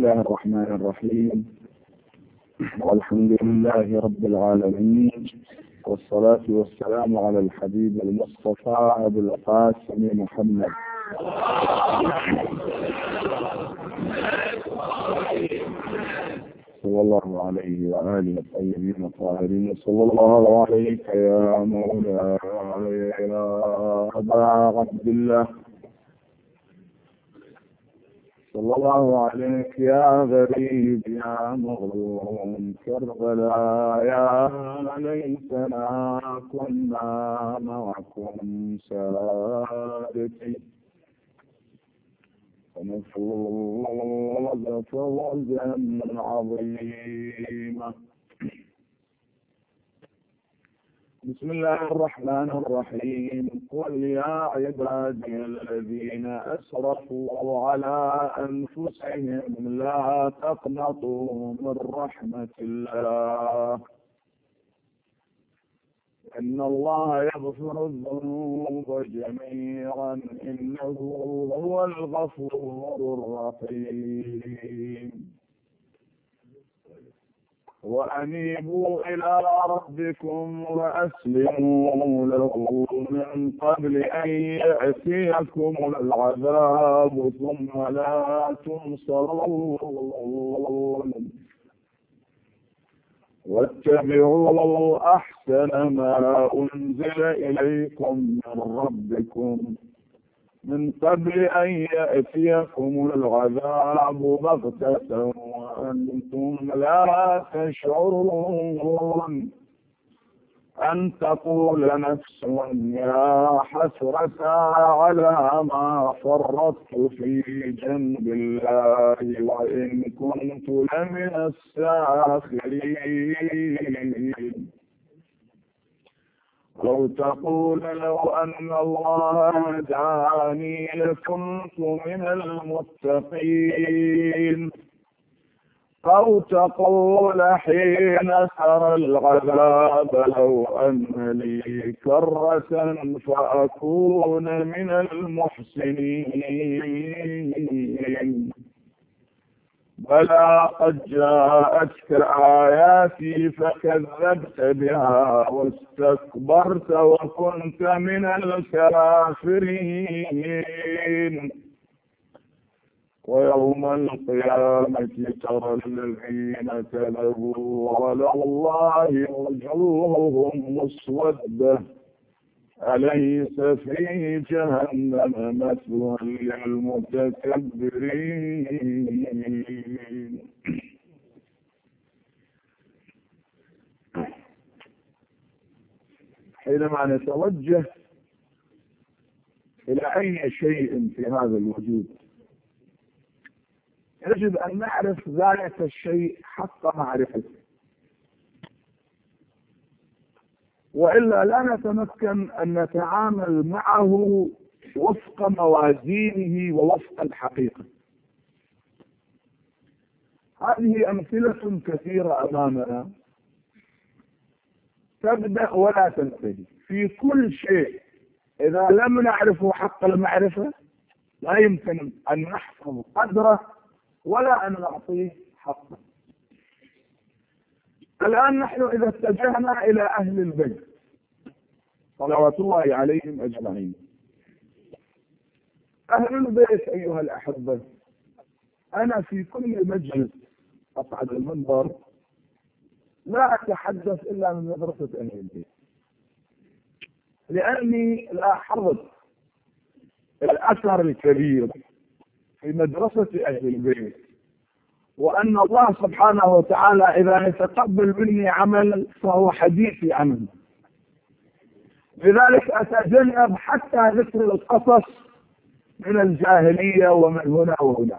الله الرحمن الرحيم. والحمد لله رب العالمين، والصلاة والسلام على الحبيب المصطفى أبو القاسم محمد صلى الله عليه وآله الطيبين الطاهرين. صلى الله عليك يا مولاي يا أبا عبد الله، صلى الله عليك يا غريب يا مغروم كربلاء، يا ليتنا كنا معكم سادتي ونفوز فوزا عظيما. بسم الله الرحمن الرحيم. قل يا عبادي الذين أسرفوا على أنفسهم لا تقنطوا من رحمة الله، إن الله يغفر الذنوب جميعا إنه هو الغفور الرحيم. وأنيبوا إلى ربكم وأسلموا له من قبل أن يأتيكم العذاب ثم لا تنصرون، واتبعوا أحسن ما أنزل إليكم من ربكم من قبل أن يأتيكم العذاب بغتة وأنتم لا تشعرون، أن تقول نفس يا حسرة على ما فرطت في جنب الله وإن كنت لمن الساخرين. لو تقول لو أن الله هداني لكنت من المتقين، أو تقول حين ترى العذاب لو أن لي كرة فأكون من المحسنين. بلى قد جاءتك آياتي فكذبت بها واستكبرت وكنت من الكافرين. ويوم القيامة ترى الذين كذبوا على الله وجوههم مسودة أليس في جهنم مثوى للمتكبرين. حينما نتوجه إلى أي شيء في هذا الوجود يجب أن نعرف ذلك الشيء حق معرفته، وإلا لا نتمكن أن نتعامل معه وفق موازينه ووفق الحقيقة. هذه أمثلة كثيرة أمامنا تبدأ ولا تنتهي في كل شيء. إذا لم نعرفه حق المعرفة لا يمكن أن نحفظ قدره ولا أن نعطيه حقه. الآن نحن إذا اتجهنا إلى أهل البيت صلوات الله عليهم أجمعين، أهل البيت أيها الأحبة، أنا في كل مجلس أصعد المنبر لا أتحدث إلا من مدرسة أهل البيت، لأني لاحظت الأثر الكبير في مدرسة أهل البيت، وأن الله سبحانه وتعالى إذا يتقبل مني عمل فهو حديثي عنه. لذلك أتجنب حتى ذكر القصص من الجاهلية ومن هنا وهناك،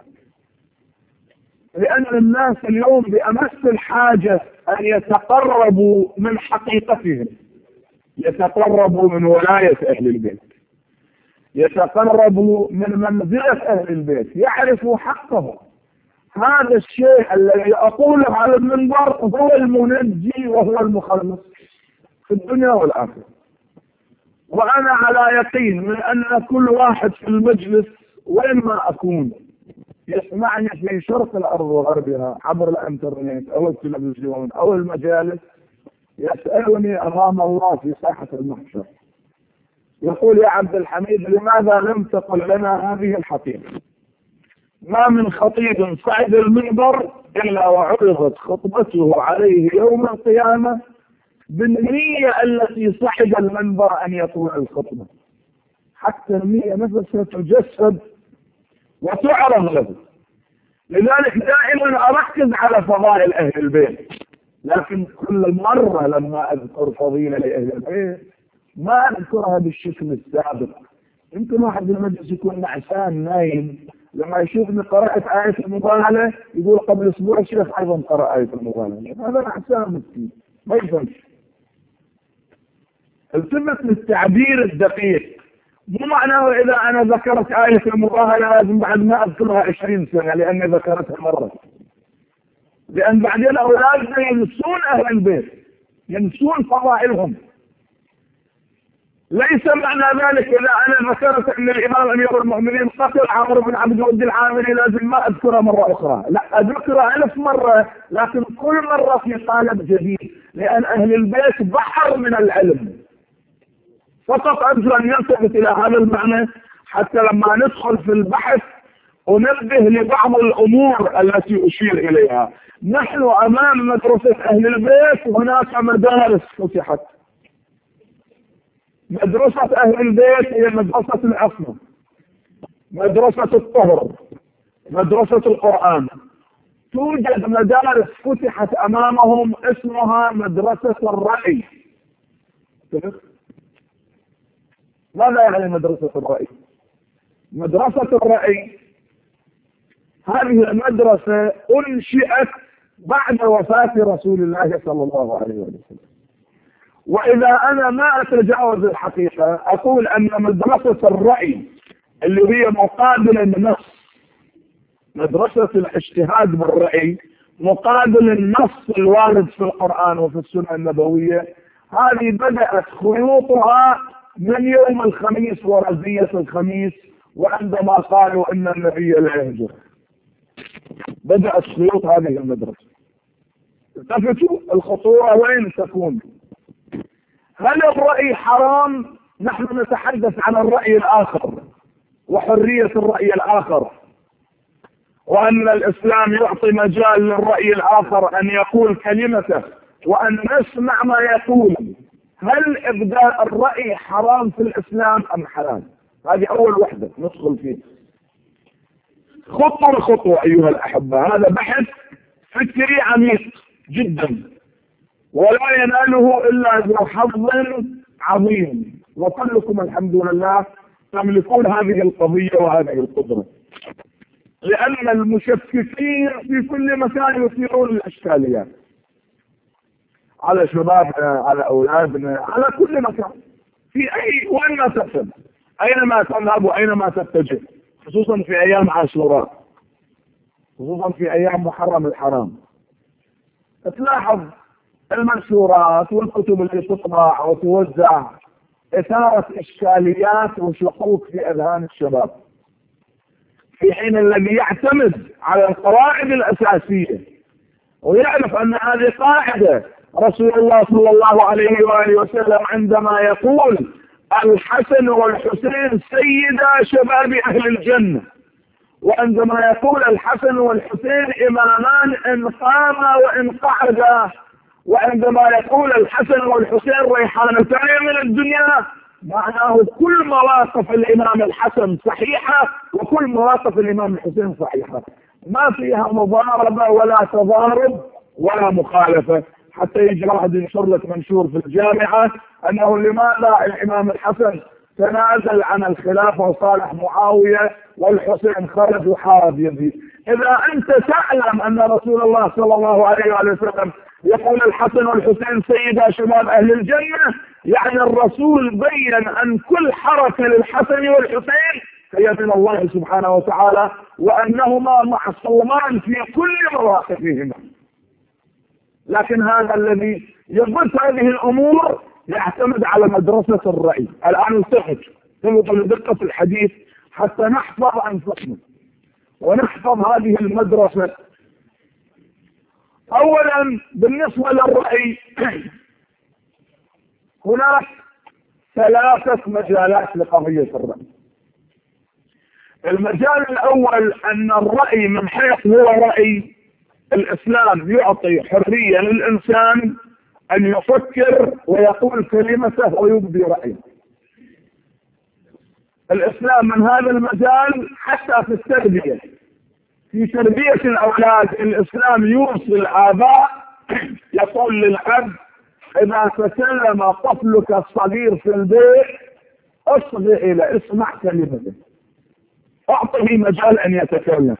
لأن الناس اليوم بأمس الحاجة أن يتقربوا من حقيقتهم، يتقربوا من ولاية أهل البيت، يتقربوا من منزلة أهل البيت، يعرفوا حقهم. هذا الشيء الذي أقوله على المنبر هو المنجي وهو المخلص في الدنيا والآخرة. وأنا على يقين من أن كل واحد في المجلس وين ما أكون يسمعني في شرق الأرض وغربها عبر الإنترنت أو التلفزيون أو المجالس، يسألني أمام الله في ساحة المحشر، يقول: يا عبد الحميد، لماذا لم تقل لنا هذه الحقيقة؟ ما من خطيب صعد المنبر إلا وعرضت خطبته عليه يوم القيامة بالنية التي صعد المنبر أن يقول الخطبة، حتى النية نفسها تجسد وتعرض له. لذلك دائما أركز على فضائل أهل البيت، لكن كل مرة لما أذكر فضيلة لأهل البيت ما أذكرها بالشكل السابق. يمكن واحد في المجلس يكون نعسان نايم، لما يشوفني قرأت آية المباهلة يقول قبل أسبوع الشيخ أيضا قرأ آية المباهلة. هذا نعسان مسكين ما يفهمش. التمس للتعبير الدقيق، مو معناه إذا أنا ذكرت آية المباهلة لازم بعد ما أذكرها 20 سنة لأني ذكرتها مرة، لأن بعدين أولادنا ينسون أهل البيت، ينسون فضائلهم. ليس معنى ذلك إذا أنا ذكرت أن الإمام أمير المؤمنين قتل عمرو بن عبد الود العامري لازم ما أذكرها مرة أخرى، لا، أذكرها 1000 مرة، لكن كل مرة في قالب جديد، لأن أهل البيت بحر من العلم. فقط أرجو أن يلتفت إلى هذا المعنى حتى لما ندخل في البحث وننبه لبعض الأمور التي أشير إليها. نحن أمام مدرسة أهل البيت، وهناك مدارس فتحت. مدرسة أهل البيت هي مدرسة العصمة، مدرسة الطهر، مدرسة القرآن. توجد مدارس فتحت أمامهم اسمها مدرسة الرأي. ماذا يعني مدرسة الرأي؟ مدرسة الرأي هذه المدرسة أنشئت بعد وفاة رسول الله صلى الله عليه وسلم. وإذا أنا ما أتجاوز الحقيقة أقول أن مدرسة الرأي اللي هي مقابل النص، مدرسة الاجتهاد بالرأي مقابل النص الوارد في القرآن وفي السنة النبوية، هذه بدأت خيوطها من يوم الخميس ورزية الخميس، وعندما قالوا إن النبي لا يهجر بدأت خيوط هذه المدرسة. التفتوا الخطورة وين تكون؟ هل الرأي حرام؟ نحن نتحدث عن الرأي الآخر وحرية الرأي الآخر، وأن الإسلام يعطي مجال للرأي الآخر أن يقول كلمته وأن نسمع ما يقول. هل إبداء الرأي حرام في الإسلام أم حلال؟ هذه أول وحدة ندخل فيه خطوة بخطوة أيها الأحبة. هذا بحث فكري عميق جدا ولا يناله إلا ذو حظ عظيم، وكلكم الحمد لله تملكون هذه القضية وهذه القدرة، لأن المشككين في كل مكان يثيرون الإشكاليات على شبابنا، على أولادنا، على كل مكان، في أي وين ما تذهب، أينما تذهب وأينما تتجه، خصوصا في أيام عاشوراء، خصوصا في أيام محرم الحرام. تلاحظ المنشورات والكتب اللي تطبع وتوزع إثارة إشكاليات وشقوق في أذهان الشباب، في حين الذي يعتمد على القواعد الأساسية ويعرف أن هذه قاعدة رسول الله صلى الله عليه وآله وسلم عندما يقول الحسن والحسين سيدا شباب أهل الجنة، وعندما يقول الحسن والحسين إمامان إن قاما وإن قعدا، وعندما يقول الحسن والحسين ريحانتان من الدنيا، معناه كل مواقف الإمام الحسن صحيحة وكل مواقف الإمام الحسين صحيحة، ما فيها مضاربة ولا تضارب ولا مخالفة. حتى يجي واحد ينشر لك منشور في الجامعة أنه لماذا الإمام الحسن تنازل عن الخلافة وصالح معاوية والحسين خرج وحارب يزيد. إذا أنت تعلم أن رسول الله صلى الله عليه وسلم يقول الحسن والحسين سيدا شباب أهل الجنة، يعني الرسول بين أن كل حركة للحسن والحسين هي من الله سبحانه وتعالى، وأنهما معصومان في كل مواقفهما. لكن هذا الذي يضبط هذه الأمور يعتمد على مدرسة الرأي. الآن التفت لدقة الحديث حتى نحفظ أنفسنا ونحفظ هذه المدرسة. أولا بالنسبة للرأي هناك 3 مجالات لقضية الرأي. المجال الأول أن الرأي من حيث هو رأي، الإسلام يعطي حرية للإنسان أن يفكر ويقول كلمته ويبدي رأيه. الإسلام من هذا المجال حتى في التربية، في تربية الأولاد الإسلام يوصي الآباء يقول للأب إذا تكلم طفلك الصغير في البيت اصغي إلى اسمع كلمته، أعطه مجال أن يتكلم.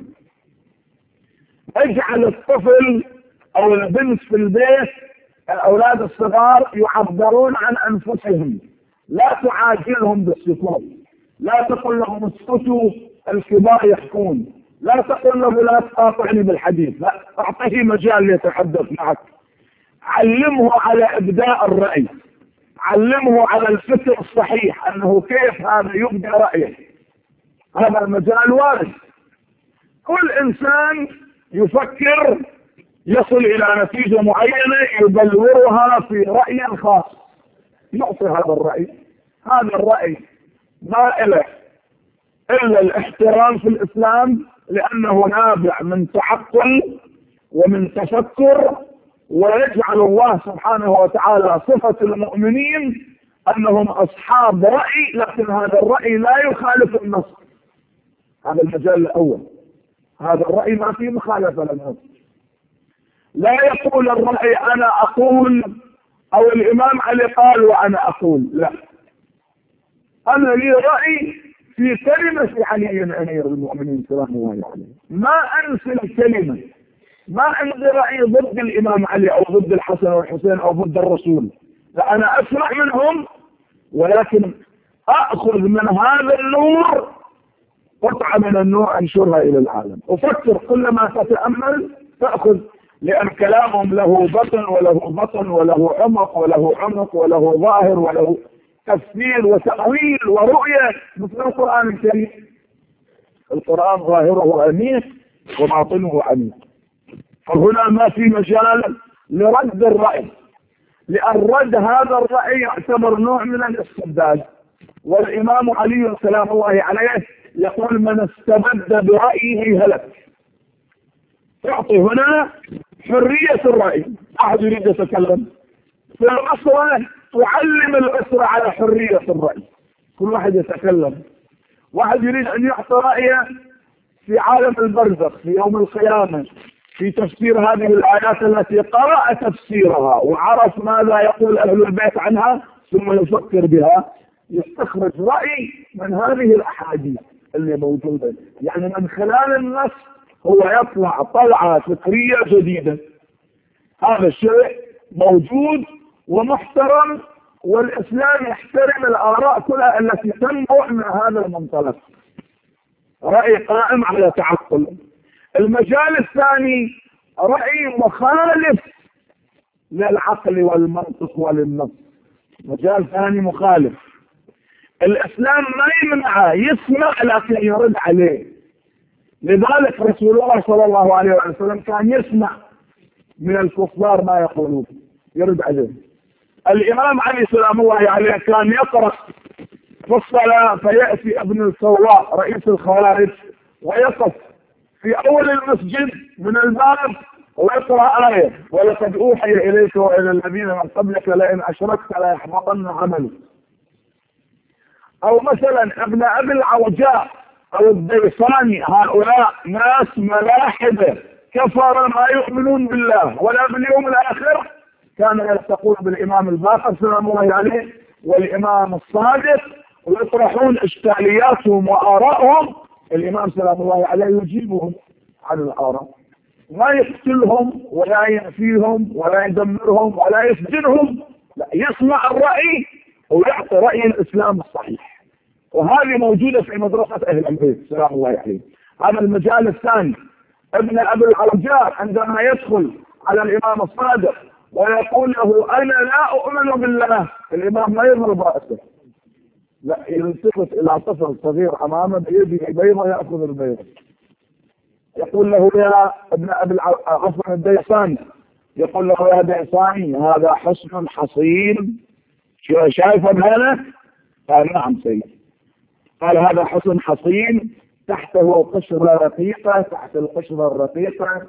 اجعل الطفل أو البنت في البيت، الأولاد الصغار يعبرون عن أنفسهم، لا تعاجلهم بالسكوت، لا تقل لهم اسكتوا الكبار يحكون، لا تقل له لا تقاطعني بالحديث، لا، أعطيه مجال يتحدث معك. علمه على إبداء الرأي، علمه على الفكر الصحيح أنه كيف هذا يبدأ رأيه. هذا المجال وارد، كل إنسان يفكر يصل إلى نتيجة معينة يبلورها في رأي خاص، يعطي هذا الرأي. هذا الرأي ما إله إلا الاحترام في الإسلام، لأنه نابع من تعقل ومن تفكر، ويجعل الله سبحانه وتعالى صفة المؤمنين أنهم أصحاب رأي، لكن هذا الرأي لا يخالف النص. هذا المجال الأول، هذا الرأي ما فيه مخالفة للنص، لا يقول الرأي أنا أقول أو الإمام علي قال وأنا أقول، لا، أنا لي رأي في كلمة علي أمير المؤمنين سلام الله عليه، ما أنسى الكلمة، ما عندي رأي ضد الإمام علي أو ضد الحسن والحسين أو ضد الرسول، لا، أنا أسمع منهم ولكن أخذ من هذا النور قطعة من النور أنشرها إلى العالم. أفكر كلما تتأمل تأخذ، لأن كلامهم له بطن وله بطن وله عمق وله عمق وله ظاهر وله تفسير وتأويل ورؤية، مثل القرآن الكريم. القرآن ظاهره عميق وباطنه عميق، فهنا ما في مجال لرد الرأي، لأن رد هذا الرأي يعتبر نوع من الاستبداد. والإمام علي سلام الله عليه يقول من استبد برأيه هلك. تعطي هنا حرية الرأي، أحد يريد يتكلم في الأسرة تعلم الأسرة على حرية الرأي، كل واحد يتكلم. واحد يريد أن يعطي رأيه في عالم البرزخ في يوم القيامة في تفسير هذه الآيات التي قرأ تفسيرها وعرف ماذا يقول أهل البيت عنها ثم يفكر بها، يستخرج رأي من هذه الأحاديث اللي موجودة، يعني من خلال النص هو يطلع طلعة فكرية جديدة. هذا الشيء موجود ومحترم، والإسلام يحترم الآراء كلها التي تنبع من هذا المنطلق، رأي قائم على تعقل. المجال الثاني رأي مخالف للعقل والمنطق وللنص، مجال ثاني مخالف. الإسلام ما يمنعه، يسمع لكن يرد عليه. لذلك رسول الله صلى الله عليه وسلم كان يسمع من الكفار ما يقولون يرد عليه. الإمام علي سلام الله عليه كان يقرأ في الصلاة فيأتي ابن السواء رئيس الخوارج ويقف في أول المسجد من الباب ويقرأ آية ولقد أوحي إليك وإلى الذين من قبلك لئن أشركت لا يحبطن عملك. أو مثلا ابن أبي العوجاء أو الديصاني، هؤلاء ناس ملاحدة كفر ما يؤمنون بالله ولا باليوم الآخر، كانوا يلتقون بالإمام الباقر سلام الله عليه والإمام الصادق ويطرحون إشكالياتهم وآرائهم، الإمام سلام الله عليه يجيبهم عن الآراء، ما يقتلهم ولا ينفيهم ولا يدمرهم ولا يسجنهم، لا، يسمع الرأي ويعطي رأي الإسلام الصحيح. وهذه موجودة في مدرسة أهل البيت سلام الله عليه. هذا المجال الثاني. ابن أبي العوجاء عندما يدخل على الإمام الصادق ويقول له أنا لا أؤمن بالله، الإمام ما يضرب رأسه، لا، يلتفت إلى طفل صغير أمامه بيده بيضة يأخذ البيضة، يقول له يا ابن أبي عفوا الديصاني، يقول له يا ديصاني هذا حصن حصين شايفه هذا؟ قال نعم سيدي. قال هذا حصن حصين تحته قشرة رقيقة، تحت القشرة الرقيقة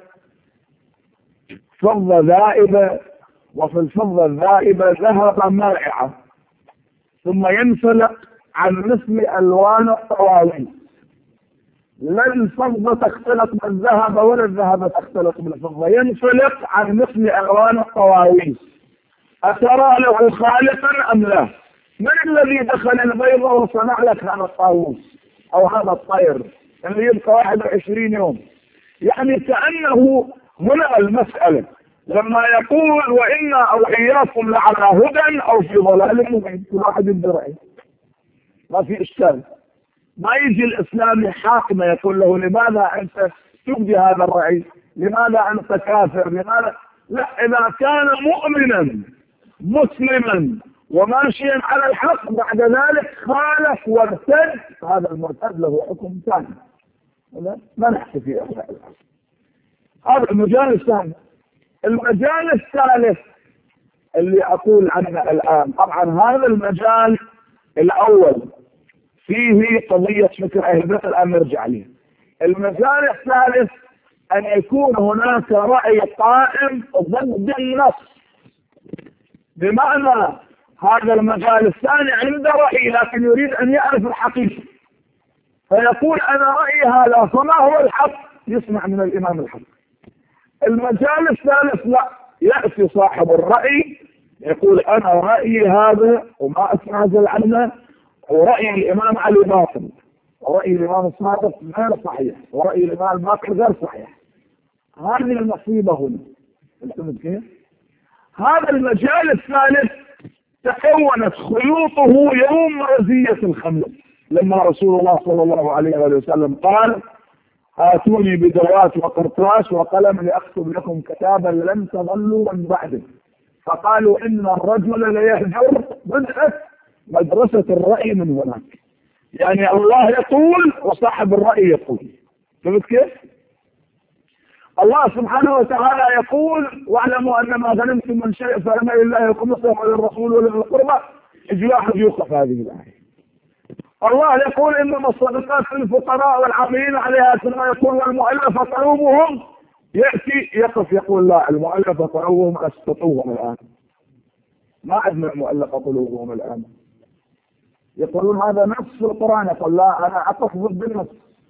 فضة ذائبة، وفي الفضة الذائبة ذهب مائعة، ثم ينفلق عن مثل ألوان الطواويس. لا الفضة تختلط بالذهب ولا الذهب تختلط بالفضة، ينفلق عن مثل ألوان الطواويس. أترى له خالقا أم لا؟ من الذي دخل البيضة وصنع لك هذا الطاووس أو هذا الطير اللي يبقى 21 يوم؟ يعني كأنه هنا المسألة لما يقول وإنا أو إياكم لعلى هدى أو في ضلال مبين، كل واحد يدري ما في إشكال. ما يجي الإسلام حاكمه يقول له لماذا أنت تبدي هذا الرأي؟ لماذا أنت كافر؟ لماذا؟ لا، إذا كان مؤمنا مسلما وماشيا على الحق بعد ذلك خالف وارتد، هذا المرتد له حكم ثاني، ما نحكي فيه. هذا المجال الثاني. المجال الثالث اللي أقول عنه الآن، طبعا هذا المجال الأول فيه قضية فكر أهل البيت الآن نرجع عليه. المجال الثالث أن يكون هناك رأي قائم ضد النص، بمعنى هذا المجال الثاني عنده رأي لكن يريد أن يعرف الحقيقة، فيقول أنا رأيي هذا، فما هو الحق؟ يسمع من الإمام الحق. المجال الثالث لا، يأتي صاحب الرأي يقول أنا رأيي هذا وما أتنازل عنه، ورأي الإمام علي باطل، ورأي الإمام الصادق غير صحيح، ورأي الإمام الباقر غير صحيح. هذه المصيبة هنا. فهمت كيف؟ هذا المجال الثالث تكونت خيوطه يوم رزية الخميس، لما رسول الله صلى الله عليه وسلم قال آتوني بدوات وقرطاس وقلم لأكتب لكم كتابا لن تضلوا من بعده. فقالوا إن الرجل ليهجر بدأت مدرسة الرأي من هناك. يعني الله يقول وصاحب الرأي يقول. فهمت كيف؟ الله سبحانه وتعالى يقول واعلموا أن ما غنمتم من شيء فأن لله خمسه وللرسول ولذي القربى. يجي واحد يوقف هذه الآية. الله يقول إنما الصدقات للفقراء والعاملين عليها، ثم يقول والمؤلفة قلوبهم، يأتي يقف يقول لا، المؤلفة قلوبهم أسقطوهم الآن، ما عندنا المؤلفة قلوبهم الآن. يقولون هذا نص في القرآن، يقول لا أنا أقف ضد النص،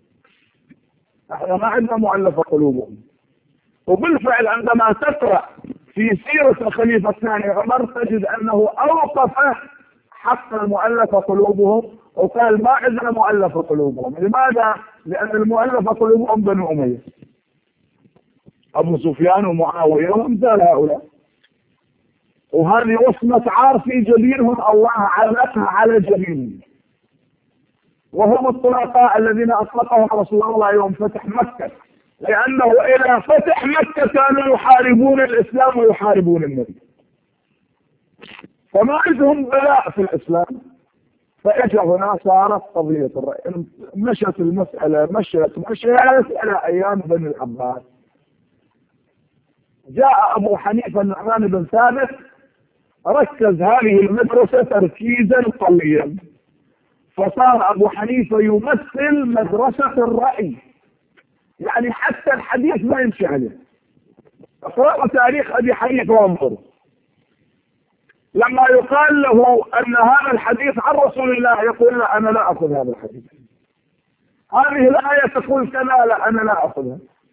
احنا ما عندنا مؤلفة قلوبهم. وبالفعل عندما تقرأ في سيرة الخليفة الثاني عمر تجد أنه أوقف حق المؤلفة قلوبهم وقال ما عندنا مؤلفة قلوبهم. لماذا؟ لأن المؤلفة قلوبهم بنو أمية، أبو سفيان ومعاوية وأمثال هؤلاء، وهذه وصمة عار في جبينهم الله علقها على جبينهم، وهم الطلقاء الذين أطلقهم رسول الله يوم فتح مكة، لأنه إلى فتح مكة كانوا يحاربون الإسلام ويحاربون النبي، فما عندهم بلاء في الإسلام. فإجا هنا صارت قضية الرأي، مشت المسألة مشت على أيام بني العباس. جاء أبو حنيفة النعمان بن ثابت ركز هذه المدرسة تركيزا قويا، فصار أبو حنيفة يمثل مدرسة الرأي، يعني حتى الحديث ما يمشي عليه. اقرأوا تاريخ أبي حنيفة وانظروا، لما يقال له أن هذا الحديث عن رسول الله يقول لا أنا لا أخذ هذا الحديث، هذه الآية تقول كذا لا أنا لا أخذها.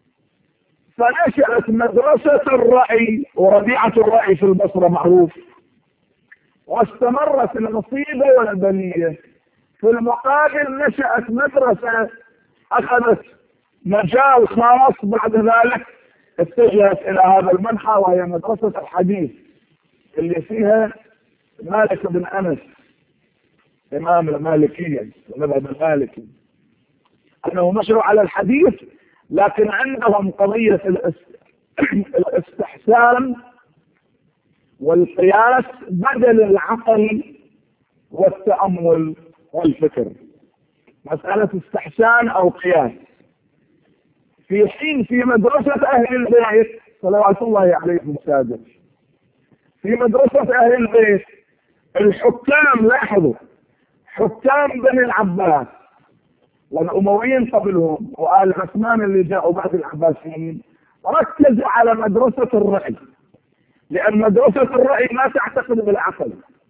فنشأت مدرسة الرأي، وربيعة الرأي في البصرة معروف، واستمرت المصيبة والبلية. في المقابل نشأت مدرسة أخذت مجال خاص بعد ذلك اتجهت إلى هذا المنحى، وهي مدرسة الحديث اللي فيها مالك بن أنس إمام المالكية المذهب المالكي، أنه مشروع على الحديث، لكن عندهم قضية الاستحسان والقياس بدل العقل والتأمل والفكر، مسألة استحسان أو قياس. في حين في مدرسة أهل البيت صلوات الله عليهم السادس، في مدرسة أهل البيت الحكام، لاحظوا حكام بني العباس والأمويين قبلهم وآل عثمان اللي جاءوا بعد العباسيين ركزوا على مدرسة الرأي، لأن مدرسة الرأي ما تعتقد بالعقل.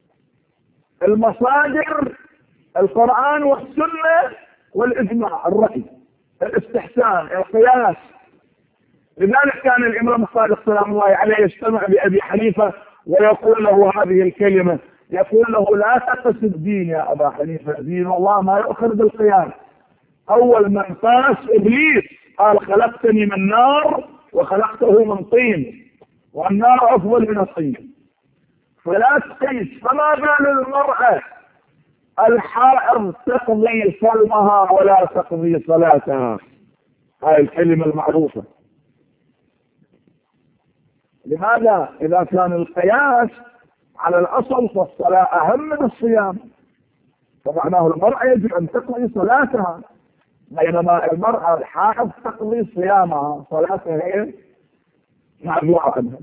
المصادر القرآن والسنة والإجماع، الرأي، الاستحسان، القياس. لذلك كان الإمام الصادق سلام الله عليه يجتمع بأبي حنيفة ويقول له هذه الكلمة، يقول له لا تقس الدين يا أبا حنيفة، دين الله ما يؤخذ بالقياس. أول من قاس إبليس قال خلقتني من نار وخلقته من طين والنار أفضل من الطين، فلا تقيس. فما بال المرأة الحائض تقضي صومها ولا تقضي صلاتها؟ هاي الكلمة المعروفة. لماذا؟ إذا كان القياس على الأصل فالصلاة أهم من الصيام، فمعناه المرأة يجب أن تقضي صلاتها، بينما المرأة الحائض تقضي صيامها، صلاتها هي معذورة عنها.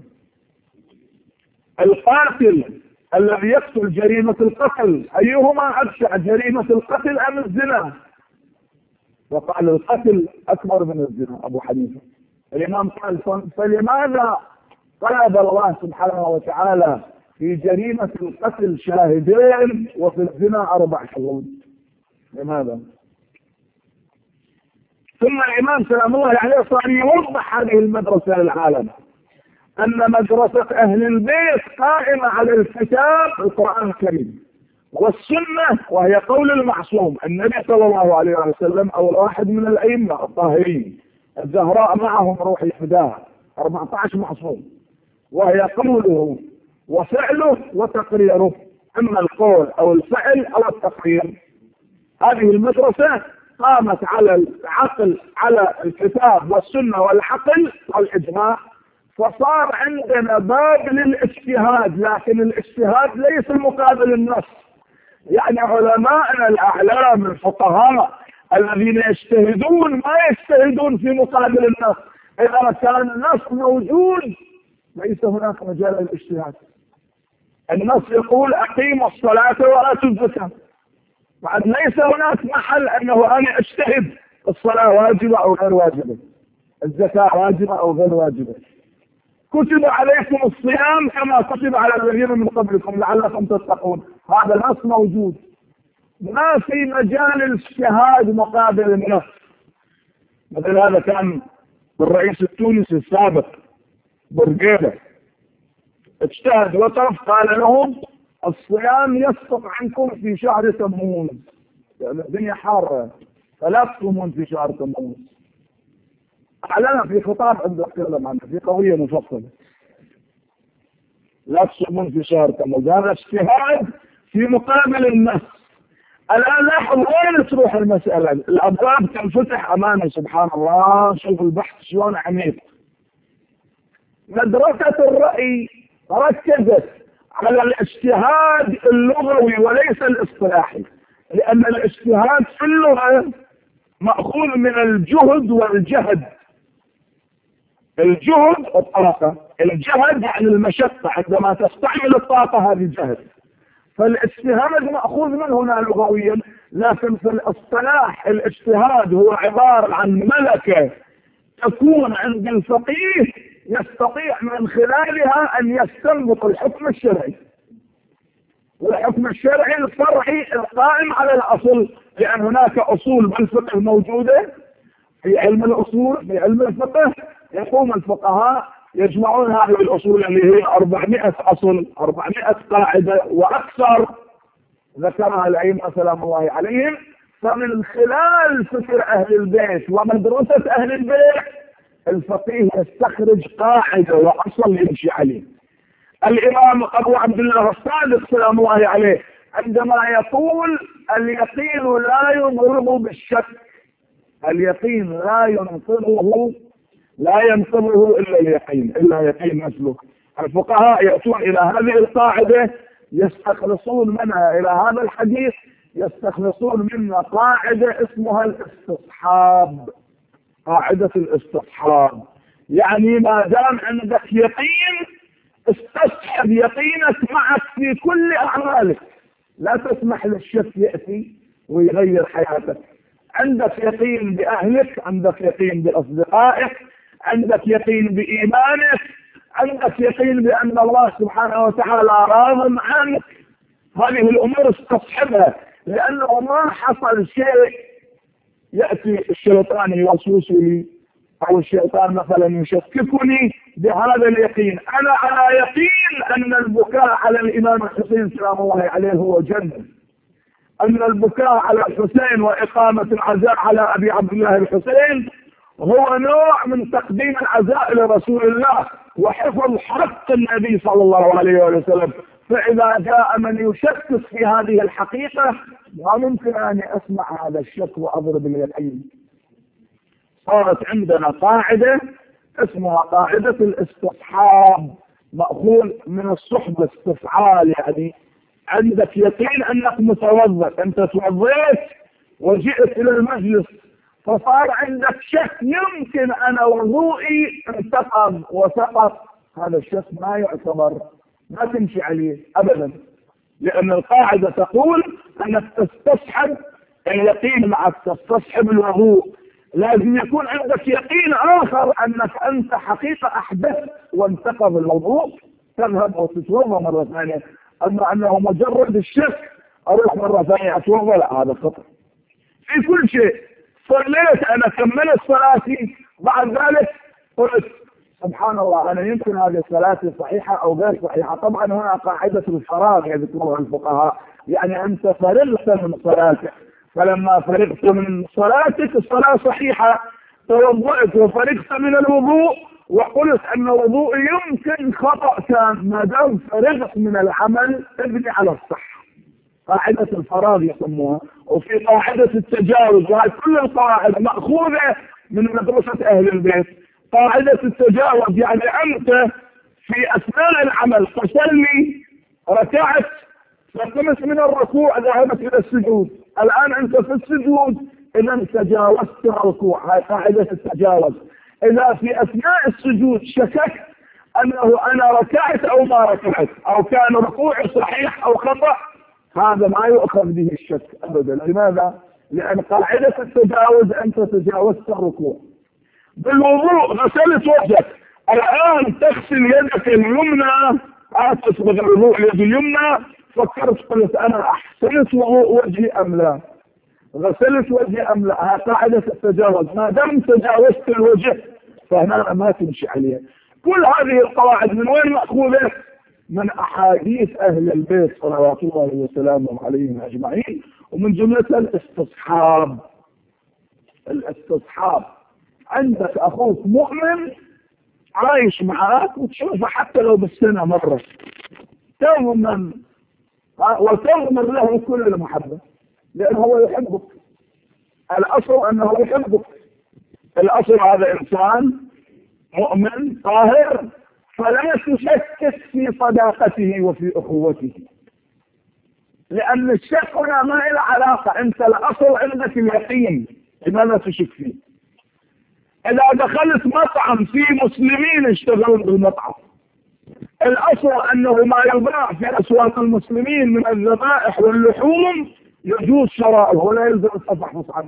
القاتل الذي يقتل جريمة القتل أيهما أبشع، جريمة القتل أم الزنا؟ وقال القتل أكبر من الزنا أبو حنيفة. الإمام قال فلماذا طلب الله سبحانه وتعالى في جريمة القتل شاهدين وفي الزنا 4 شهود؟ لماذا؟ ثم الإمام سلام الله عليه صار يوضح هذه المدرسة للعالم، أن مدرسة أهل البيت قائمة على الكتاب القرآن الكريم والسنة، وهي قول المعصوم النبي صلى الله عليه وسلم أو الواحد من الأئمة الطاهرين الزهراء معهم روح الفداء 14 معصوم، وهي قوله وفعله وتقريره، إما القول أو الفعل أو التقرير. هذه المدرسة قامت على العقل، على الكتاب والسنة والعقل والإجماع، فصار عندنا باب للاجتهاد، لكن الاجتهاد ليس مقابل النص. يعني علماءنا الأعلام الفقهاء الذين يجتهدون ما يجتهدون في مقابل النص، إذا كان النص موجود ليس هناك مجال للاجتهاد. النص يقول أقيموا الصلاة وآتوا الزكاة، بعد ليس هناك محل أنه أنا أجتهد الصلاة واجبة أو غير واجبة، الزكاة واجبة أو غير واجبة. كتب عليكم الصيام كما كتب على الذين من قبلكم لعلكم تتقون، هذا النص موجود، ما في مجال الاجتهاد مقابل النص. مثل هذا كان الرئيس التونسي السابق برقيدة اجتهد وطرف، قال لهم الصيام يسقط عنكم في شهر تموز، يعني الدنيا حارة فلا تصومون في شهر تموز. أعلن في خطاب عند أتكلم عنه في قضية مفصلة، لا تصومون في شهر تموز، هذا اجتهاد في مقابل النص. الآن لاحظ وين تروح المسألة، الأبواب تنفتح أمامه سبحان الله، شوف البحث شلون عميق. مدرسة الرأي ركزت على الاجتهاد اللغوي وليس الاصطلاحي، لأن الاجتهاد في اللغة مأخوذ من الجهد والجهد. الجهد الطاقة، الجهد يعني المشقة، عندما تستعمل الطاقة هذه جهد، فالاجتهاد مأخوذ من هنا لغويا، لكن في الاصطلاح الاجتهاد هو عبارة عن ملكة تكون عند الفقيه يستطيع من خلالها أن يستنبط الحكم الشرعي، والحكم الشرعي الفرعي القائم على الأصل، لأن هناك أصول بالفقه موجودة في علم الأصول، في علم الفقه يقوم الفقهاء يجمعون هذه الأصول اللي هي 400 أصل، 400 قاعدة وأكثر ذكرها الأئمة سلام الله عليهم. فمن خلال فكر أهل البيت ومدرسة أهل البيت الفقيه يستخرج قاعدة وأصل يمشي عليه. الإمام أبو عبد الله الصادق سلام الله عليه عندما يقول اليقين لا ينقض بالشك، اليقين لا ينقضه إلا اليقين، إلا يقين مثله. الفقهاء يأتون إلى هذه القاعدة يستخلصون منها إلى هذا الحديث، يستخلصون منها قاعدة اسمها الاستصحاب. قاعدة الاستصحاب، يعني ما دام عندك يقين استصحب يقينك معك في كل أعمالك، لا تسمح للشك يأتي ويغير حياتك. عندك يقين بأهلك، عندك يقين بأصدقائك، عندك يقين بإيمانك، عندك يقين بأن الله سبحانه وتعالى راض عنك، هذه الأمور استصحبها، لأنه ما حصل شيء يأتي الشيطان يوسوس لي أو الشيطان مثلا يشككني بهذا اليقين. أنا على يقين أن البكاء على الإمام الحسين سلام الله عليه هو جنة، أن البكاء على الحسين وإقامة العزاء على أبي عبد الله الحسين هو نوع من تقديم العزاء لرسول الله وحفظ حق النبي صلى الله عليه وسلم. فإذا جاء من يشكك في هذه الحقيقة لا ممكن أن أسمع هذا الشك وأضرب اليقين. صارت عندنا قاعدة اسمها قاعدة الاستصحاب، مأخوذ من الصحبة، استفعال، يعني عندك يقين أنك متوضئ، أنت توضيت وجئت إلى المجلس فصار عندك شك يمكن أنا وضوئي انتقض وسقط، هذا الشك ما يعتبر، ما تمشي عليه أبدا، لأن القاعدة تقول أنك تستصحب اليقين معك، تستصحب الوضوء. لازم يكون عندك يقين آخر أنك أنت حقيقة أحدثت وانتقض الوضوء، تذهب وتتوضأ مرة ثانية. أما أنه مجرد الشك أروح مرة ثانية أتوضأ، لا، هذا خطأ في كل شيء. صليت أنا، كملت صلاتي، بعد ذلك قلت سبحان الله أنا يمكن هذه صلاتي صحيحة أو غير صحيحة. طبعا هنا قاعدة الفراغ يذكرها الفقهاء، يعني أنت فرغت من صلاتك، فلما فرغت من صلاتك الصلاة صحيحة، توضأت وفرغت من الوضوء وقلت أن وضوء يمكن خطأ كان، ما دام فرغت من العمل ابني على الصح. قاعدة الفراغ يسموها. وفي قاعدة التجاوز، وهذه كل القواعد مأخوذة من مدرسة أهل البيت. قاعدة التجاوز يعني أنت في أثناء العمل تصلي، ركعت، فقمت من الركوع ذهبت إلى السجود، الآن أنت في السجود، إذا تجاوزت الركوع، هاي قاعدة التجاوز. إذا في أثناء السجود شككت أنه أنا ركعت أو ما ركعت، أو كان ركوعي صحيح أو خطأ، هذا ما يؤخذ به الشك أبدا. لماذا؟ لأن قاعدة التجاوز أنت تجاوزت الركوع. بالوضوء غسلت وجهك، الآن تغسل يدك اليمنى، تصبغ الوضوء اليد اليمنى، فكرت قلت أنا أحسنت وضوء وجهي أم لا، غسلت وجهي أم لا، قاعدة التجاوز. ما دام تجاوزت الوجه فهنا ما تمشي عليها. كل هذه القواعد من وين مأخوذة؟ من أحاديث أهل البيت صلوات الله وسلامه عليهم أجمعين، ومن جملة الاستصحاب. الاستصحاب عندك أخوك مؤمن عايش معاك وتشوفه حتى لو بالسنة مرة، تضمن وتضمن له كل المحبة، لأنه هو يحبك. الأصل أنه يحبك، الأصل هذا إنسان مؤمن طاهر، فلا تشكك في صداقته وفي أخوته، لأن الشك هنا ما له علاقة. أنت الأصل عندك اليقين، لماذا تشك فيه؟ إذا دخلت مطعم في مسلمين يشتغلون بالمطعم، الأصل أنه ما يباع في أسواق المسلمين من الذبائح واللحوم يجوز شراؤه ولا يلزم التفحص عنه.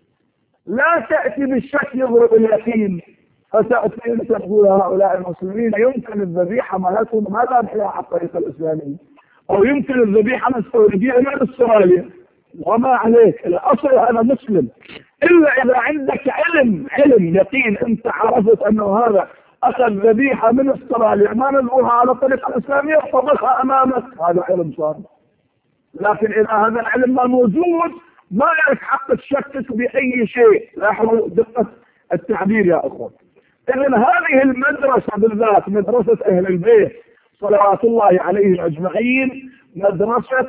لا تأتي بالشك يضرب اليقين، فتأتي أن تقول هؤلاء المسلمين يمكن الذبيحة مالتهم ما ذبحها على الطريقة الإسلامية، أو يمكن الذبيحة مستوردية من استراليا، وما عليك، الأصل أنا مسلم. إلا إذا عندك علم يقين، أنت عرفت أنه هذا أخذ ذبيحة من استراليا ما نذبحها على الطريقة الإسلامية وطبخها أمامك، هذا علم صار. لكن إذا هذا العلم ما موجود ما لك حق تشكك بأي شيء. لاحظوا دقة التعبير يا أخوان. إذن هذه المدرسة بالذات، مدرسة أهل البيت صلوات الله عليهم أجمعين، مدرسة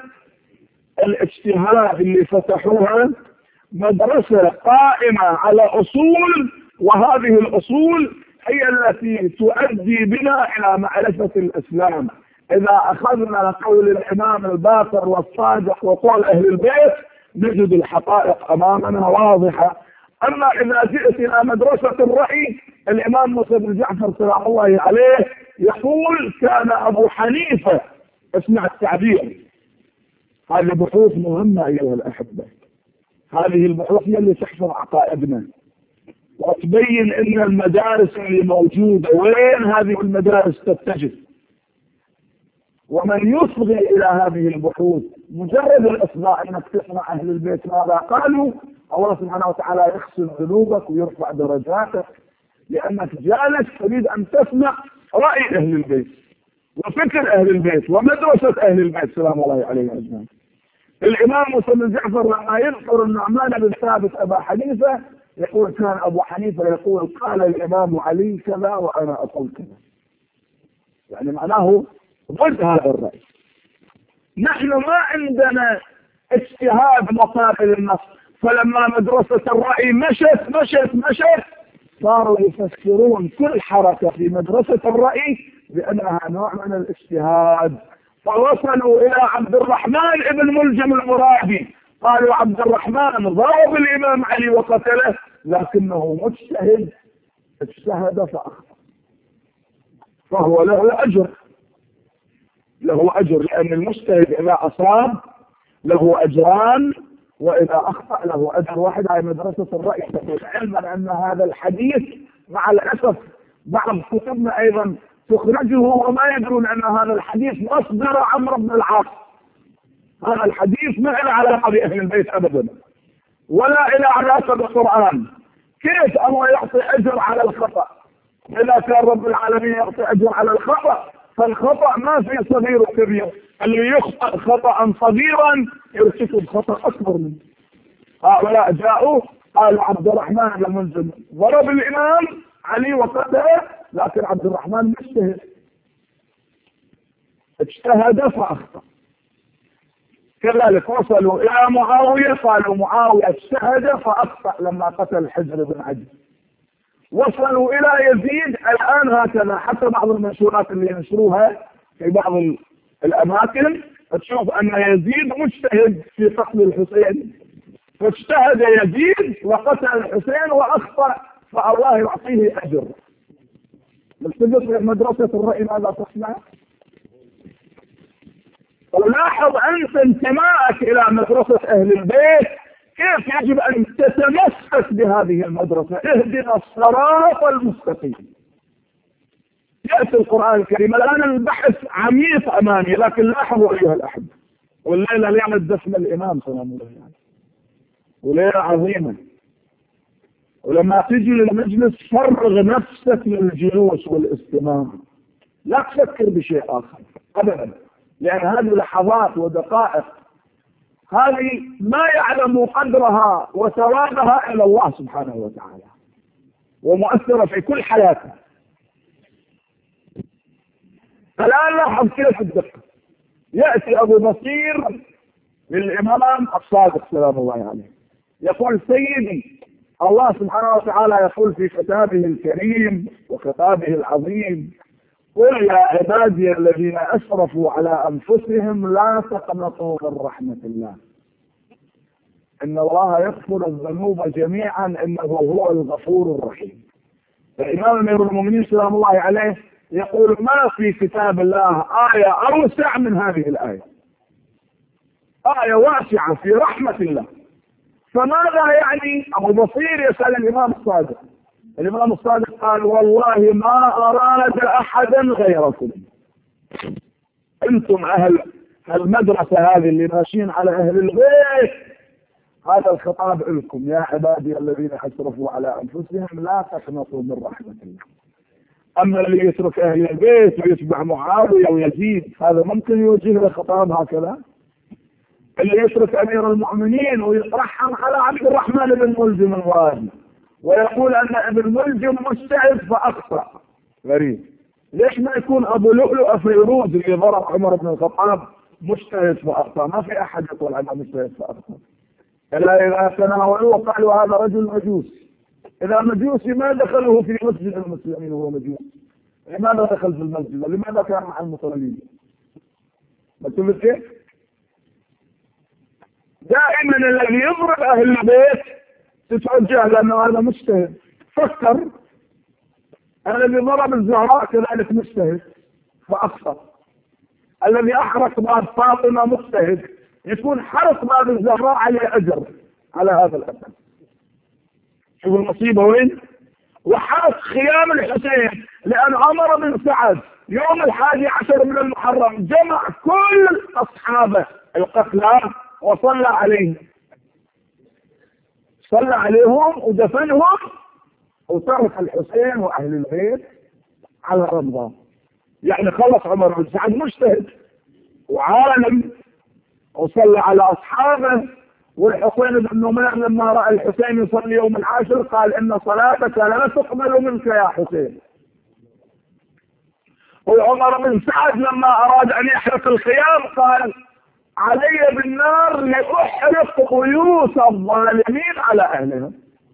الاجتهاد اللي فتحوها، مدرسة قائمة على أصول، وهذه الأصول هي التي تؤدي بنا إلى معرفة الإسلام. إذا أخذنا قول الإمام الباقر والصادق وقول أهل البيت نجد الحقائق أمامنا واضحة. أما إذا جئت إلى مدرسة الرأي، الإمام موسى بن جعفر سلام الله عليه يقول كان أبو حنيفة، اسمع التعبير، هذه بحوث مهمة أيها الأحبة، هذه البحوث هي اللي تحفظ عقائدنا وتبين أن المدارس اللي موجودة وين هذه المدارس تتجه. ومن يصغي إلى هذه البحوث مجرد الإصغاء أنك تسمع أهل البيت ماذا قالوا، الله سبحانه وتعالى يغسل ذنوبك ويرفع درجاتك، لأنك جالس تريد أن تسمع رأي أهل البيت وفكر أهل البيت ومدرسة أهل البيت سلام الله عليه أجمعين. الإمام موسى بن جعفر لما يذكر النعمان بن ثابت أبا حنيفة يقول كان أبو حنيفة يقول قال الإمام علي كذا وأنا أقول كذا، يعني معناه ضد هذا الرأي. نحن ما عندنا اجتهاد مقابل النص، فلما مدرسة الرأي مشت صاروا يفسرون كل حركة في مدرسة الرأي بأنها نوع من الاجتهاد، فوصلوا إلى عبد الرحمن ابن ملجم المرادي، قالوا عبد الرحمن ضرب الإمام علي وقتله لكنه مجتهد اجتهد فأخطأ، فهو له أجر، لأن المجتهد إذا أصاب له أجران وإذا أخطأ له أجر واحد. على مدرسة الرأي تقول علما أن هذا الحديث مع الأسف بعض كتبنا أيضا تخرجه وما يدرون أن هذا الحديث مصدر عمرو بن العاص، هذا الحديث ما له علاقة بأهل البيت أبدا ولا إلى علاقة بالقرآن. كيف الله يعطي أجر على الخطأ؟ إذا كان رب العالمين يعطي أجر على الخطأ، فالخطأ ما في صغير وكبير، اللي يخطأ خطأ صغيرا يرتكب خطأ أكبر منه. هؤلاء جاءوا قالوا عبد الرحمن لمنزل ضرب الإمام علي وقتله، لكن عبد الرحمن اجتهد فأخطأ. كذلك وصلوا إلى معاوية قالوا معاوية اجتهد فأخطأ لما قتل حجر بن عدي. وصلوا إلى يزيد الآن هكذا، حتى بعض المنشورات اللي ينشروها في بعض الأماكن تشوف أن يزيد مجتهد في قتل الحسين، فاجتهد يزيد وقتل الحسين وأخطأ فالله يعطيه أجر. مدرسة الرأي ماذا تصنع؟ ولاحظ أنت انتمائك إلى مدرسة أهل البيت كيف يجب أن تتمسك بهذه المدرسة. اهدنا الصراط المستقيم. يأتي القرآن الكريم الآن البحث عميق أمامي، لكن لاحظوا أيها الأحبة، والليلة ليلة دفن الإمام سلام الله عليه، وليلة عظيمة، ولما تجي للمجلس فرغ نفسك للجلوس والاستماع، لا تفكر بشيء آخر أبدا، لأن هذه لحظات ودقائق هذه ما يعلم قدرها وثوابها إلا الله سبحانه وتعالى، ومؤثرة في كل حياته. الآن لاحظ كيف الدقة. يأتي أبو بصير للإمام الصادق سلام الله عليه يقول سيدي الله سبحانه وتعالى يقول في كتابه الكريم وكتابه العظيم قل يا عبادي الذين أسرفوا على أنفسهم لا تقنطوا من رحمة الله إن الله يغفر الذنوب جميعا إنه هو الغفور الرحيم. الإمام أمير المؤمنين سلام الله عليه يقول ما في كتاب الله آية أوسع من هذه الآية، آية واسعة في رحمة الله. فماذا يعني؟ أبو بصير يسأل الإمام الصادق، الإمام الصادق قال والله ما أراد أحدا غيركم، أنتم أهل المدرسة هذه اللي ماشيين على أهل البيت، هذا الخطاب لكم يا عبادي الذين أسرفوا على أنفسهم لا تقنطوا من رحمة الله. أما اللي يترك أهل البيت ويتبع معاوية ويزيد هذا ممكن يوجه له خطاب هكذا؟ اللي يترك أمير المؤمنين ويترحم على عبد الرحمن بن ملجم الوادي ويقول أن ابن ملجم مجتهد فأخطأ، غريب. ليش ما يكون أبو لؤلؤ فيروز اللي ضرب عمر بن الخطاب مجتهد فأخطأ؟ ما في أحد يقول عنه مجتهد فأخطأ إلا إذا تناولوا وقالوا هذا رجل مجوس. إذا مجوسي ما دخله في مسجد المسلمين وهو مجوس، لماذا دخل في المسجد؟ لماذا كان مع المصلين؟ قلت كيف؟ دائما الذي يضرب أهل البيت تتوجه لأنه هذا مجتهد. فكر الذي ضرب الزهراء كذلك مجتهد فأخطأ، الذي أحرق باب فاطمة مجتهد، يكون حرق باب الزهراء عليه أجر على هذا الأساس. شوف المصيبة وين؟ وحرق خيام الحسين، لأن عمر بن سعد يوم 11 من المحرم جمع كل أصحابه القتلى وصلى عليهم، صلى عليهم ودفنهم، وترك الحسين وأهل البيت على رمضان. يعني خلص عمر بن سعد مجتهد وعالم وصلى على أصحابه. والحسين بن نمير لما رأى الحسين يصلي يوم 10 قال إن صلاتك لا تقبل منك يا حسين. وعمر بن سعد لما أراد أن يحرق الخيام قال علي بالنار لأحرق بيوت الظالمين على أهلهم.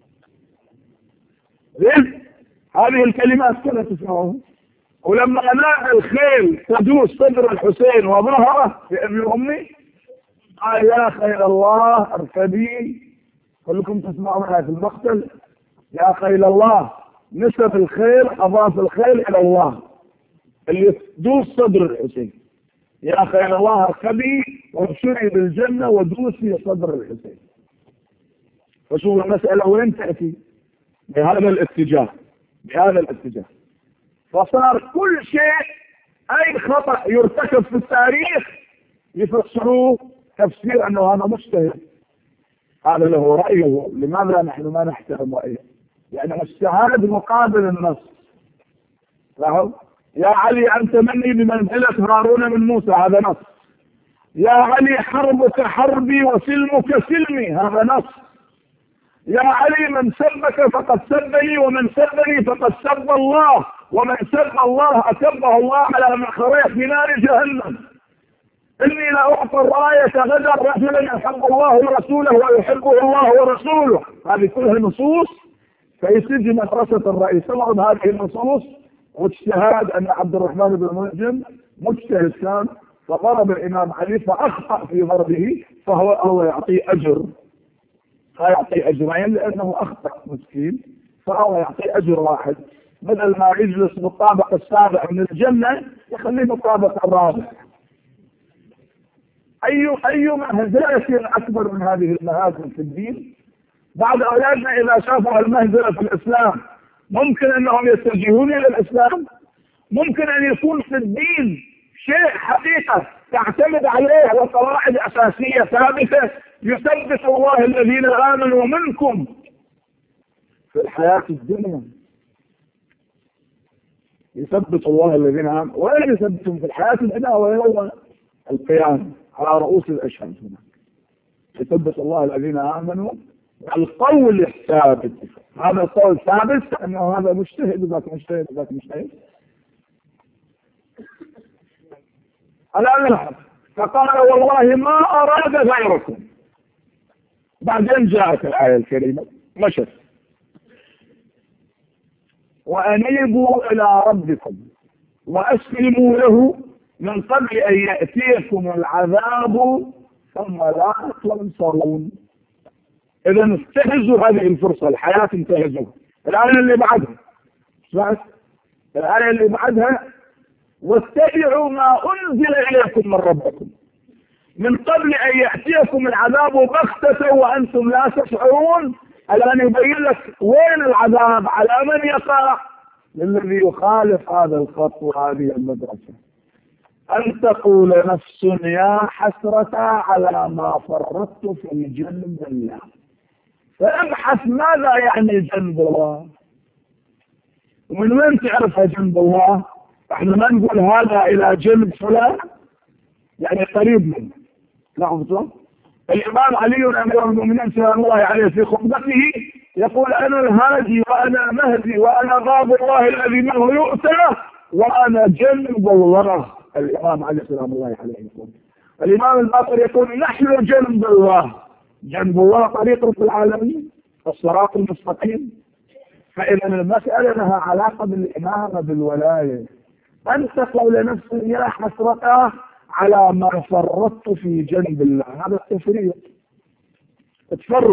هذه الكلمات كلها تسمعون. ولما نادى الخيل تدوس صدر الحسين وظهره في ابن أمي قال يا خيل الله اركبي، كلكم تسمعونها في المقتل، يا خيل الله، نسب الخيل أضاف الخيل إلى الله اللي تدوس صدر الحسين، يا خيل الله اركبي وابشري بالجنة ودوسي صدر الحسين. فشوف المسألة وين تأتي؟ بهذا الاتجاه، بهذا الاتجاه. فصار كل شيء أي خطأ يرتكب في التاريخ يفسروه تفسير أنه هذا مجتهد، هذا له رأيه. لماذا نحن ما نحترم رأيه؟ يعني اجتهاد مقابل النص. لاحظ، يا علي أنت مني بمنزلة هارون من موسى، هذا نص. يا علي حربك حربي وسلمك سلمي، هذا نص. يا علي من سبك فقد سبني ومن سبني فقد سب الله، ومن سب الله أكبه الله على منخريه في نار جهنم. إني لا أعطى الراية غدا رجلا يحب الله ورسوله ويحبه الله ورسوله. هذه كلها نصوص فيسجي مدرسة الرئيس. طبعا هذه النصوص واجتهاد أن عبد الرحمن بن ملجم مجتهد كان فضرب الإمام علي فأخطأ في ضربه، فهو يعطيه أجر، فيعطي أجرين لأنه أخطأ مسكين، فهو يعطي أجر واحد، بدل ما يجلس بالطابق السابع من الجنة يخليه بالطابق الرابع. أي مهزلة أكبر من هذه المهازل في الدين؟ بعض أولادنا إذا شافوا المهزلة في الإسلام ممكن أنهم يتجهون إلى الإسلام. ممكن أن يكون في الدين شيء حقيقة تعتمد عليه وقواعد أساسية ثابتة يثبت الله الذين آمنوا منكم في الحياة الدنيا، يثبت الله الذين آمنوا، ولا يثبتهم في الحياة الدنيا ويوم القيامة على رؤوس الأشهاد. هناك يثبت الله الذين آمنوا القول الثابت. هذا القول ثابت أنه هذا مجتهد وذاك مجتهد وذاك مجتهد. الآن نلحظ، فقال والله ما أراد غيركم. بعدين جاءت الآية الكريمة مشت، وأنيبوا إلى ربكم وأسلموا له من قبل أن يأتيكم العذاب ثم لا تنصرون. إذا انتهزوا هذه الفرصة، الحياة انتهزوا. الآية اللي بعدها الآية اللي بعدها واتبعوا ما أنزل إليكم من ربكم من قبل أن يأتيكم العذاب بغتة وأنتم لا تشعرون. الآن يبين لك وين العذاب على من يقع، للذي يخالف هذا الخط وهذه المدرسة. أن تقول نفس يا حسرة على ما فرطت في جنب الله. فابحث ماذا يعني جنب الله، ومن وين تعرفها جنب الله. احنا ما نقول هذا إلى جنب فلان يعني قريب منه. لاحظوا الإمام علي أمير المؤمنين سلام الله عليه في خطبته يقول أنا الهادي وأنا مهدي وأنا باب الله الذي منه يؤتى وأنا جنب الله. الإمام علي سلام الله عليه يقول. الإمام الباقر يقول نحن جنب الله. جنب الله طريق رب العالمين الصراط المستقيم. فإذا المسألة لها علاقة بالإمامة بالولاية. أن تقول نفس يا حسرة على ما فرطت في جنب الله. هذا التفريط، تفرط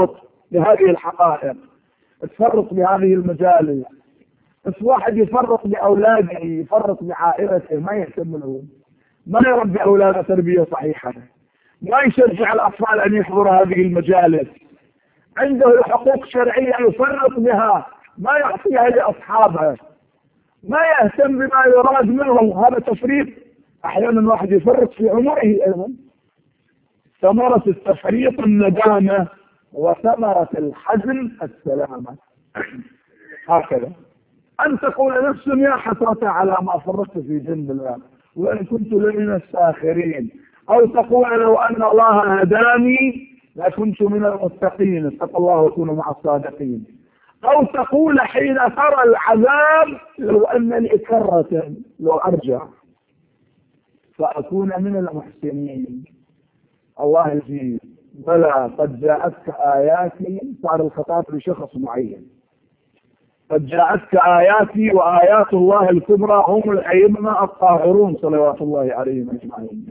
بهذه الحقائق، تفرط بهذه المجالس، بس واحد يفرط بأولاده، يفرط بعائلته، ما يهتم لهم، ما يربي أولاده تربية صحيحة، ما يشجع الأطفال أن يحضروا هذه المجالس، عنده حقوق شرعية يفرط بها، ما يعطيها لأصحابها، ما يهتم بما يراد منهم. هذا تفريط. أحيانا الواحد يفرط في عمره أيضا. ثمرة التفريط الندامة، وثمرة الحزن السلامة. هكذا أن تقول نفس يا حسرة على ما فرطت في جنب الله وإن كنت لمن الساخرين، أو تقول لو أن الله هداني لكنت من المتقين، اتقوا الله وكونوا مع الصادقين. أو تقول حين ترى العذاب لو أن لي كرة لو أرجع فأكون من المحسنين. الله يجيب بلى قد جاءتك آياتي، صار الخطاب لشخص معين، قد جاءتك آياتي وآيات الله الكبرى هم الأئمة الطاهرون صلوات الله عليهم أجمعين.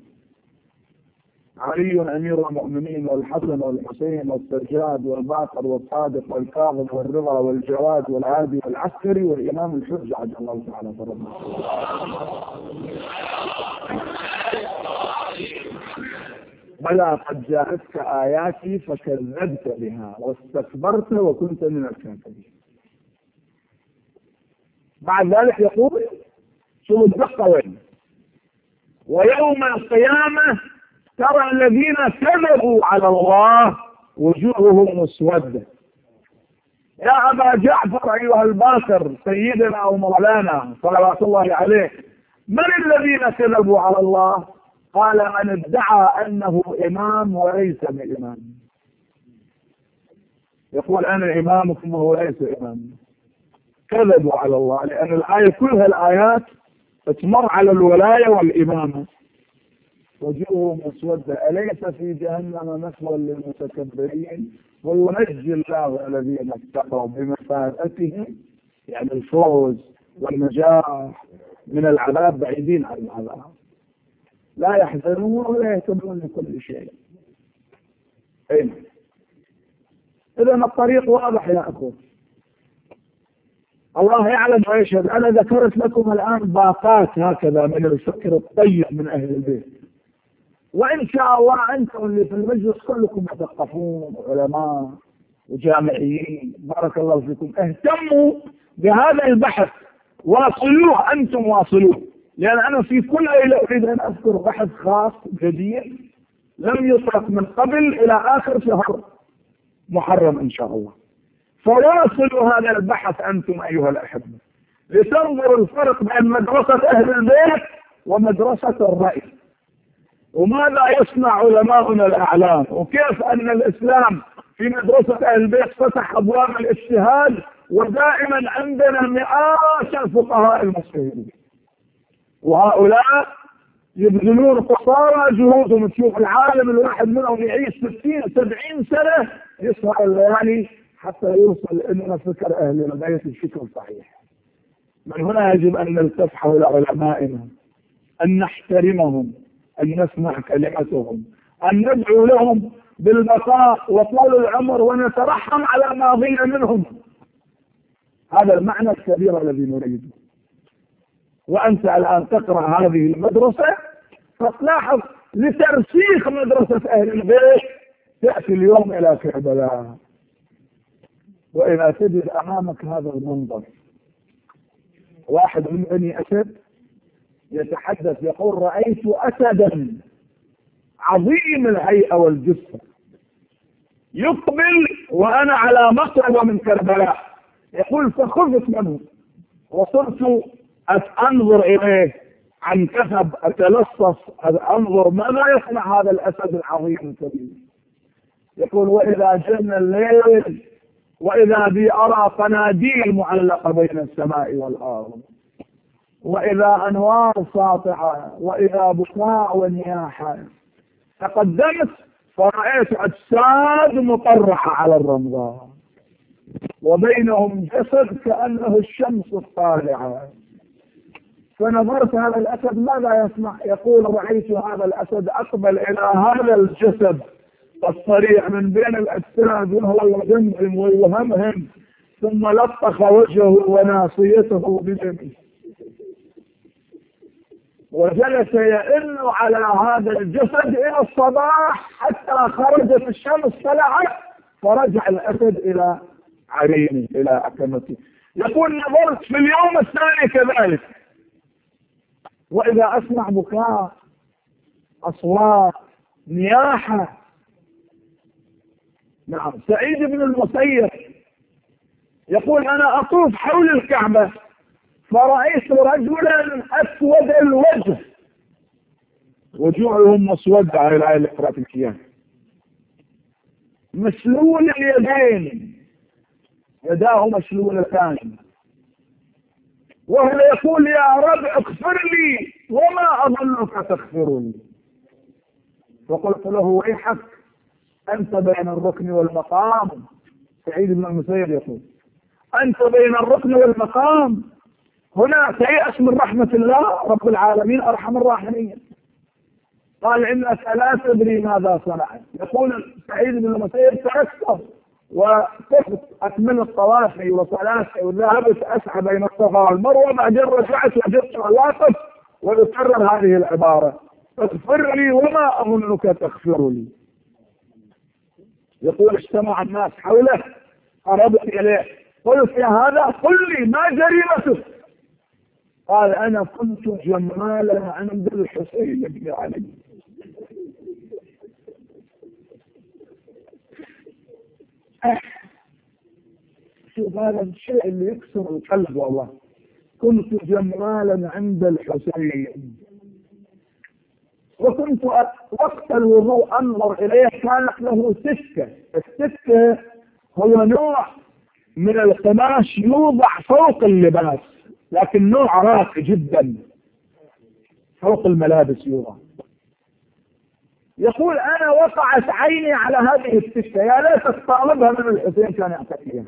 علي أمير المؤمنين والحسن والحسين والسجاد والباقر والصادق والكاظم والرضا والجواد والعادي والعسكري والإمام الحجة عجل الله تعالى فرضنا. بلى قد جاءتك آياتي فكذبت بها واستكبرت وكنت من الكافرين. بعد ذلك يقول شوف الدقة وين: ويوم القيامة ترى الذين كذبوا على الله وجوههم مسودة. يا أبا جعفر أيها الباكر سيدنا ومولانا صلوات الله عليه، من الذين كذبوا على الله؟ قال من ادعى أنه إمام وليس بإمام. يقول أنا إمامكم وهو ليس إمام. كذبوا على الله، لأن الآية كلها الآيات تمر على الولاية والإمامة. وجوههم مسودة أليس في جهنم مثوى للمتكبرين وينجي الله الذين اتقوا بمفازتهم، يعني الفوز والنجاح من العذاب، بعيدين عن العذاب، لا يحزنون ولا يهتمون لكل شيء. إذا الطريق واضح يا أخوة، الله يعلم ويشهد. أنا ذكرت لكم الآن باقات هكذا من الفكر الطيب من أهل البيت، وإن شاء الله أنتم اللي في المجلس كلكم مثقفون وعلماء وجامعيين، بارك الله فيكم، اهتموا بهذا البحث، واصلوه، أنتم واصلوه، لأن أنا في كل ليلة أريد أن أذكر بحث خاص جديد لم يطرق من قبل إلى آخر شهر محرم إن شاء الله. فواصلوا هذا البحث أنتم أيها الأحبة، لتنظروا الفرق بين مدرسة أهل البيت ومدرسة الرأي، وماذا يصنع علماؤنا الأعلام، وكيف أن الإسلام في مدرسة أهل البيت فتح أبواب الاجتهاد، ودائما عندنا مئات الفقهاء المجتهدين، وهؤلاء يبذلون قصارى جهودهم. تشوف العالم الواحد منهم يعيش 60-70 سنة يسهر الليالي حتى يوصل إلى فكر أهل البيت بشكل صحيح. من هنا يجب أن نلتف حول علمائنا، أن نحترمهم، أن نسمع كلمتهم، أن ندعو لهم بالبقاء وطول العمر، ونترحم على ماضينا منهم. هذا المعنى الكبير الذي نريده. وأنت الآن تقرأ هذه المدرسة فتلاحظ لترسيخ مدرسة أهل البيت تأتي اليوم إلى كربلاء، وإذا تجد أمامك هذا المنظر، واحد من بني أسد يتحدث يقول رأيت أسدا عظيم الهيئة والجثة يقبل وأنا على مقربة من كربلاء، يقول فخفت منه وصرت أنظر إليه عن كثب، أتلصص أنظر ماذا يصنع هذا الأسد العظيم الكبير. يقول وإذا جن الليل وإذا بي أرى قناديل معلقة بين السماء والأرض، وإذا أنوار ساطعة، وإذا بكاء ونياحة. تقدمت فرأيت أجساد مطرحة على الرمضاء وبينهم جسد كأنه الشمس الطالعة. فنظرت هذا الأسد ماذا يصنع؟ يقول رأيت هذا الأسد أقبل إلى هذا الجسد الصريع من بين الأجساد وهو يغمهم ويوهمهم، ثم لطخ وجهه وناصيته بدمه وجلس يئن على هذا الجسد إلى الصباح حتى خرجت الشمس طلعت، فرجع الأسد إلى عرينه إلى أكمته. يقول نظرت في اليوم الثاني كذلك، وإذا أسمع بكاء، أصوات، نياحة. نعم. سعيد بن المسيب يقول أنا أطوف حول الكعبة فرأيت رجلا أسود الوجه، وجوههم مسودة على الآية اللي قرأت الكيان، مسلول اليدين، يداه مشلولتان، وهو يقول يا رب اغفر لي وما أظنك تغفر لي. فقلت له ويحك أنت بين الركن والمقام. سعيد بن المسيب يقول أنت بين الركن والمقام، هنا تيأس من رحمة الله رب العالمين أرحم الراحمين. قال إنك لا تدري ماذا صنعت. يقول سعيد بن المسيب تأسف وقفت أكمل الطواف وصلاتي وذهبت أسعى بين الصفا والمروة، بعدين رجعت وجدت واقف ويكرر هذه العبارة اغفر لي وما أظنك تغفر لي. يقول اجتمع الناس حوله، قربت إليه قلت يا هذا قل لي ما جريمتك؟ قال أنا كنت جمالا عند الحسين بن علي. شوف هذا الشيء اللي يكسر القلب والله. كنت جمالا عند الحسين، وكنت وقت الوضوء أنظر إليه كانت له سكة. السكة هو نوع من القماش يوضع فوق اللباس، لكن نوع راقي جدا فوق الملابس يوضع. يقول أنا وقعت عيني على هذه السكة، يا ليت طالبها من الحسين كان يعتقيها.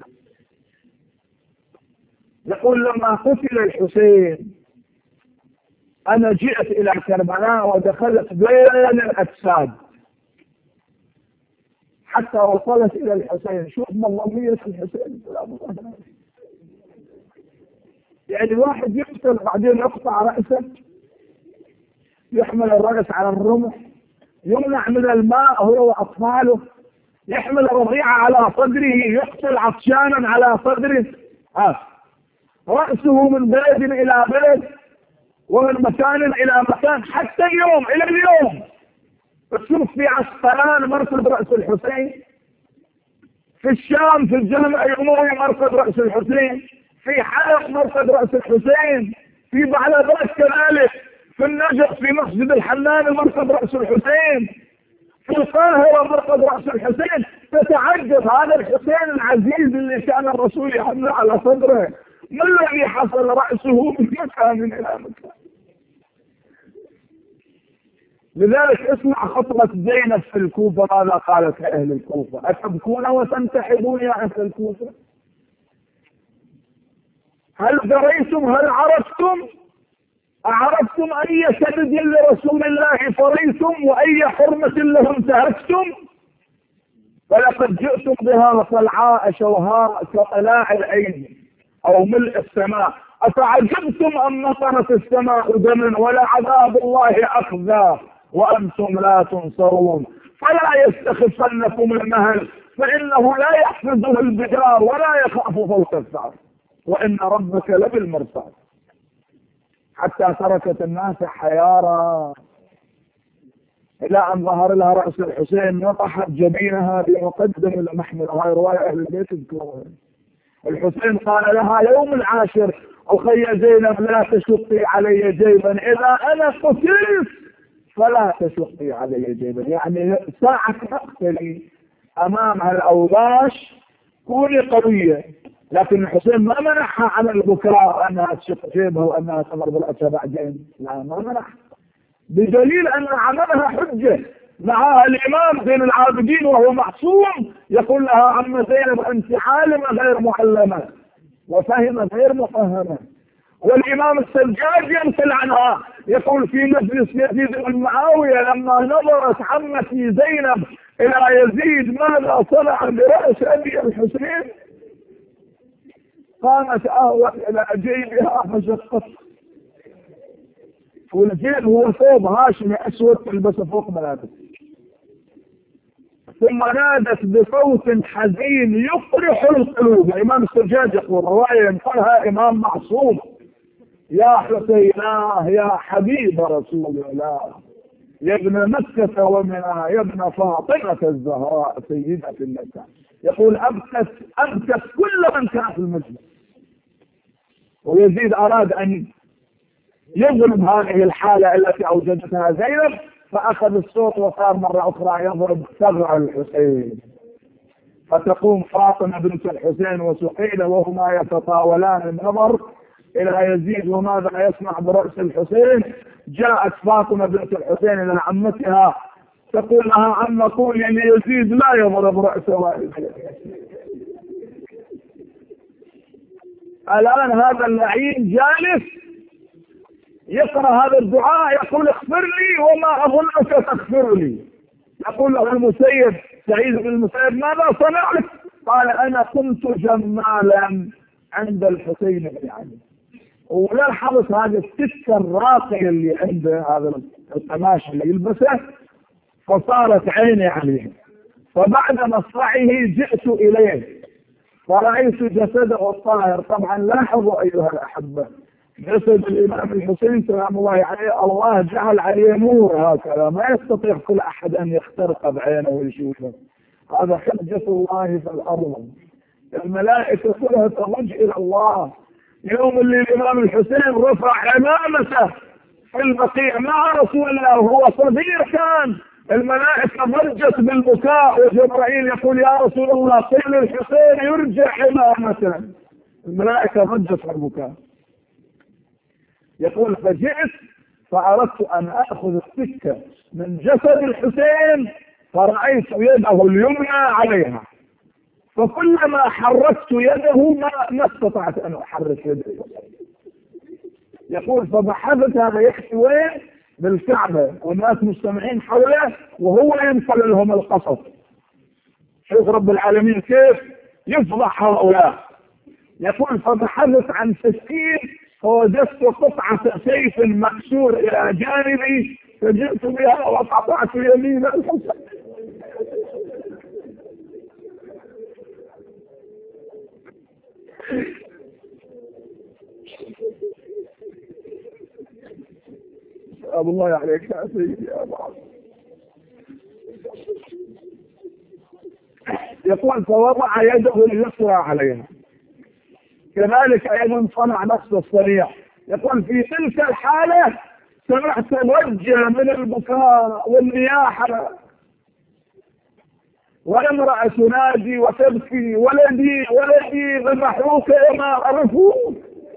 يقول لما قتل الحسين أنا جئت إلى كربلاء ودخلت بين الأجساد حتى وصلت إلى الحسين. شوف مظلمية الحسين، يعني واحد يقتل بعدين يقطع رأسه، يحمل الرأس على الرمح، يمنع من الماء هو وأطفاله، يحمل الرضيعة على صدره، يقتل عطشانا على صدره، رأسه من بلد إلى بلد ومن مكان إلى مكان، حتى اليوم إلى اليوم تشوف في عسقلان مرصد رأس الحسين، في الشام في الجامع الأموي مرصد رأس الحسين، في حلب مرصد رأس الحسين، في بعلبات كذلك، في النجف في مسجد الحنان مرصد رأس الحسين، في القاهرة مرصد رأس الحسين. تتعجب هذا الحسين العزيز اللي كان الرسول يحمل على صدره، ما الذي حصل رأسه من مكان إلى مكان؟ لذلك اسمع خطبة زينب في الكوفة ماذا قالت أهل الكوفة: أتبكون وتنتحبون يا أهل الكوفة؟ هل دريتم؟ هل عرفتم؟ أعرفتم أي سبب لرسول الله فريتم وأي حرمة له انتهكتم؟ فلقد جئتم بها صلعاء شوهاء كطلاع العين أو ملء السماء، أفعجبتم أن مطرت السماء دما ولا عذاب الله أخذا وأنتم لا تنصرون. فلا يستخفنكم المهل فإنه لا يحفظه البجار ولا يخاف فوق الثار، وإن ربك لبالمرصاد. حتى تركت الناس حيارى إلى أن ظهر لها رأس الحسين، نطحت جبينها بمقدم المحمل. هاي رواية أهل البيت الكرام. الحسين قال لها يوم العاشر: أخي زينب لا تشقي علي جيبا، إذا أنا قتلت فلا تشقي علي جيبا. يعني ساعة تقتلي أمام هالأوباش كوني قوية. لكن الحسين ما منحها على البكاء أنها تشق جيبها وأنها تمر بالأسى بعدين، لا ما منحها، بدليل أن عملها حجة. معها الإمام زين العابدين وهو معصوم يقول لها: عم زينب أنت عالمة غير معلمة وفهمة غير مفهمة. والإمام السجاد ينقل عنها يقول في مجلس يزيد بن معاوية: لما نظرت عمتي زينب إلى يزيد ماذا صنع برأس أبي الحسين؟ قامت أهوت إلى جيبها فشقت، والجيب هو ثوب هاشمي أسود تلبسه فوق ملابس. ثم نادت بصوت حزين يقرح القلوب. الإمام السجاد يقول رواية ينقلها إمام معصوم: يا حسيناه يا حبيب رسول الله، يا ابن مكة ومنى، يا ابن فاطمة الزهراء سيدة النساء. يقول أبكت كل من كان في المجلس. ويزيد أراد أن يضرب هذه الحالة التي أوجدتها زينب، فأخذ الصوت وصار مرة أخرى يضرب ثغر الحسين. فتقوم فاطمة بنت الحسين وسقيلة وهما يتطاولان النظر إلى يزيد وماذا يصنع برأس الحسين. جاءت فاطمة بنت الحسين إلى عمتها تقول لها: عم قولي ليزيد لا يضرب رأسه. الآن هذا اللعين جالس يقرأ هذا الدعاء يقول: اغفر لي وما أظنك تغفر لي. يقول له المسيب سعيد بن المسيب: ماذا صنعت؟ قال: أنا كنت جمالا عند الحسين بن علي. ونلحظ هذا السكة الراقية اللي عنده، هذا القماش اللي يلبسه، فصارت عيني عليه. فبعد مصرعه جئت إليه فرأيت جسده الطاهر. طبعا لاحظوا أيها الأحبة، جسد الإمام الحسين سلام الله عليه الله جعل عليه نور هكذا، ما يستطيع كل أحد أن يخترق بعينه ويشوفه. هذا حجة الله في الأرض، الملائكة كلها تضج إلى الله. يوم اللي الإمام الحسين رفع عمامته في البقيع مع رسول الله وهو صغير كان، الملائكة ضجت بالبكاء، وجبرائيل يقول: يا رسول الله قل للحسين يرجع عمامته. الملائكة ضجت بالبكاء. يقول: فجئت فأردت أن أخذ السكة من جسد الحسين فرأيت يده اليمنى عليها، فكلما حركت يده ما استطعت أن أحرك يدي. يقول: فبحثت هذا يحكي وين؟ بالكعبة والناس مجتمعين حوله وهو ينقل لهم القصص. شوف رب العالمين كيف يفضح هؤلاء. يقول: فبحثت عن سكين فوجدت قطعة سيف مكسور إلى جانبي فجئت بها وقطعت يمين الحسين. سلام الله عليك يا سيدي يا أبو عبد. يقول: فوضع يده اليسرى عليها. كذلك أيضا صنع نفس الصريح. يقول: في تلك الحالة سمعت ضجة من البكاء والنياحة، وامرأة تنادي وتبكي: ولدي ولدي ذبحوك وما عرفوك.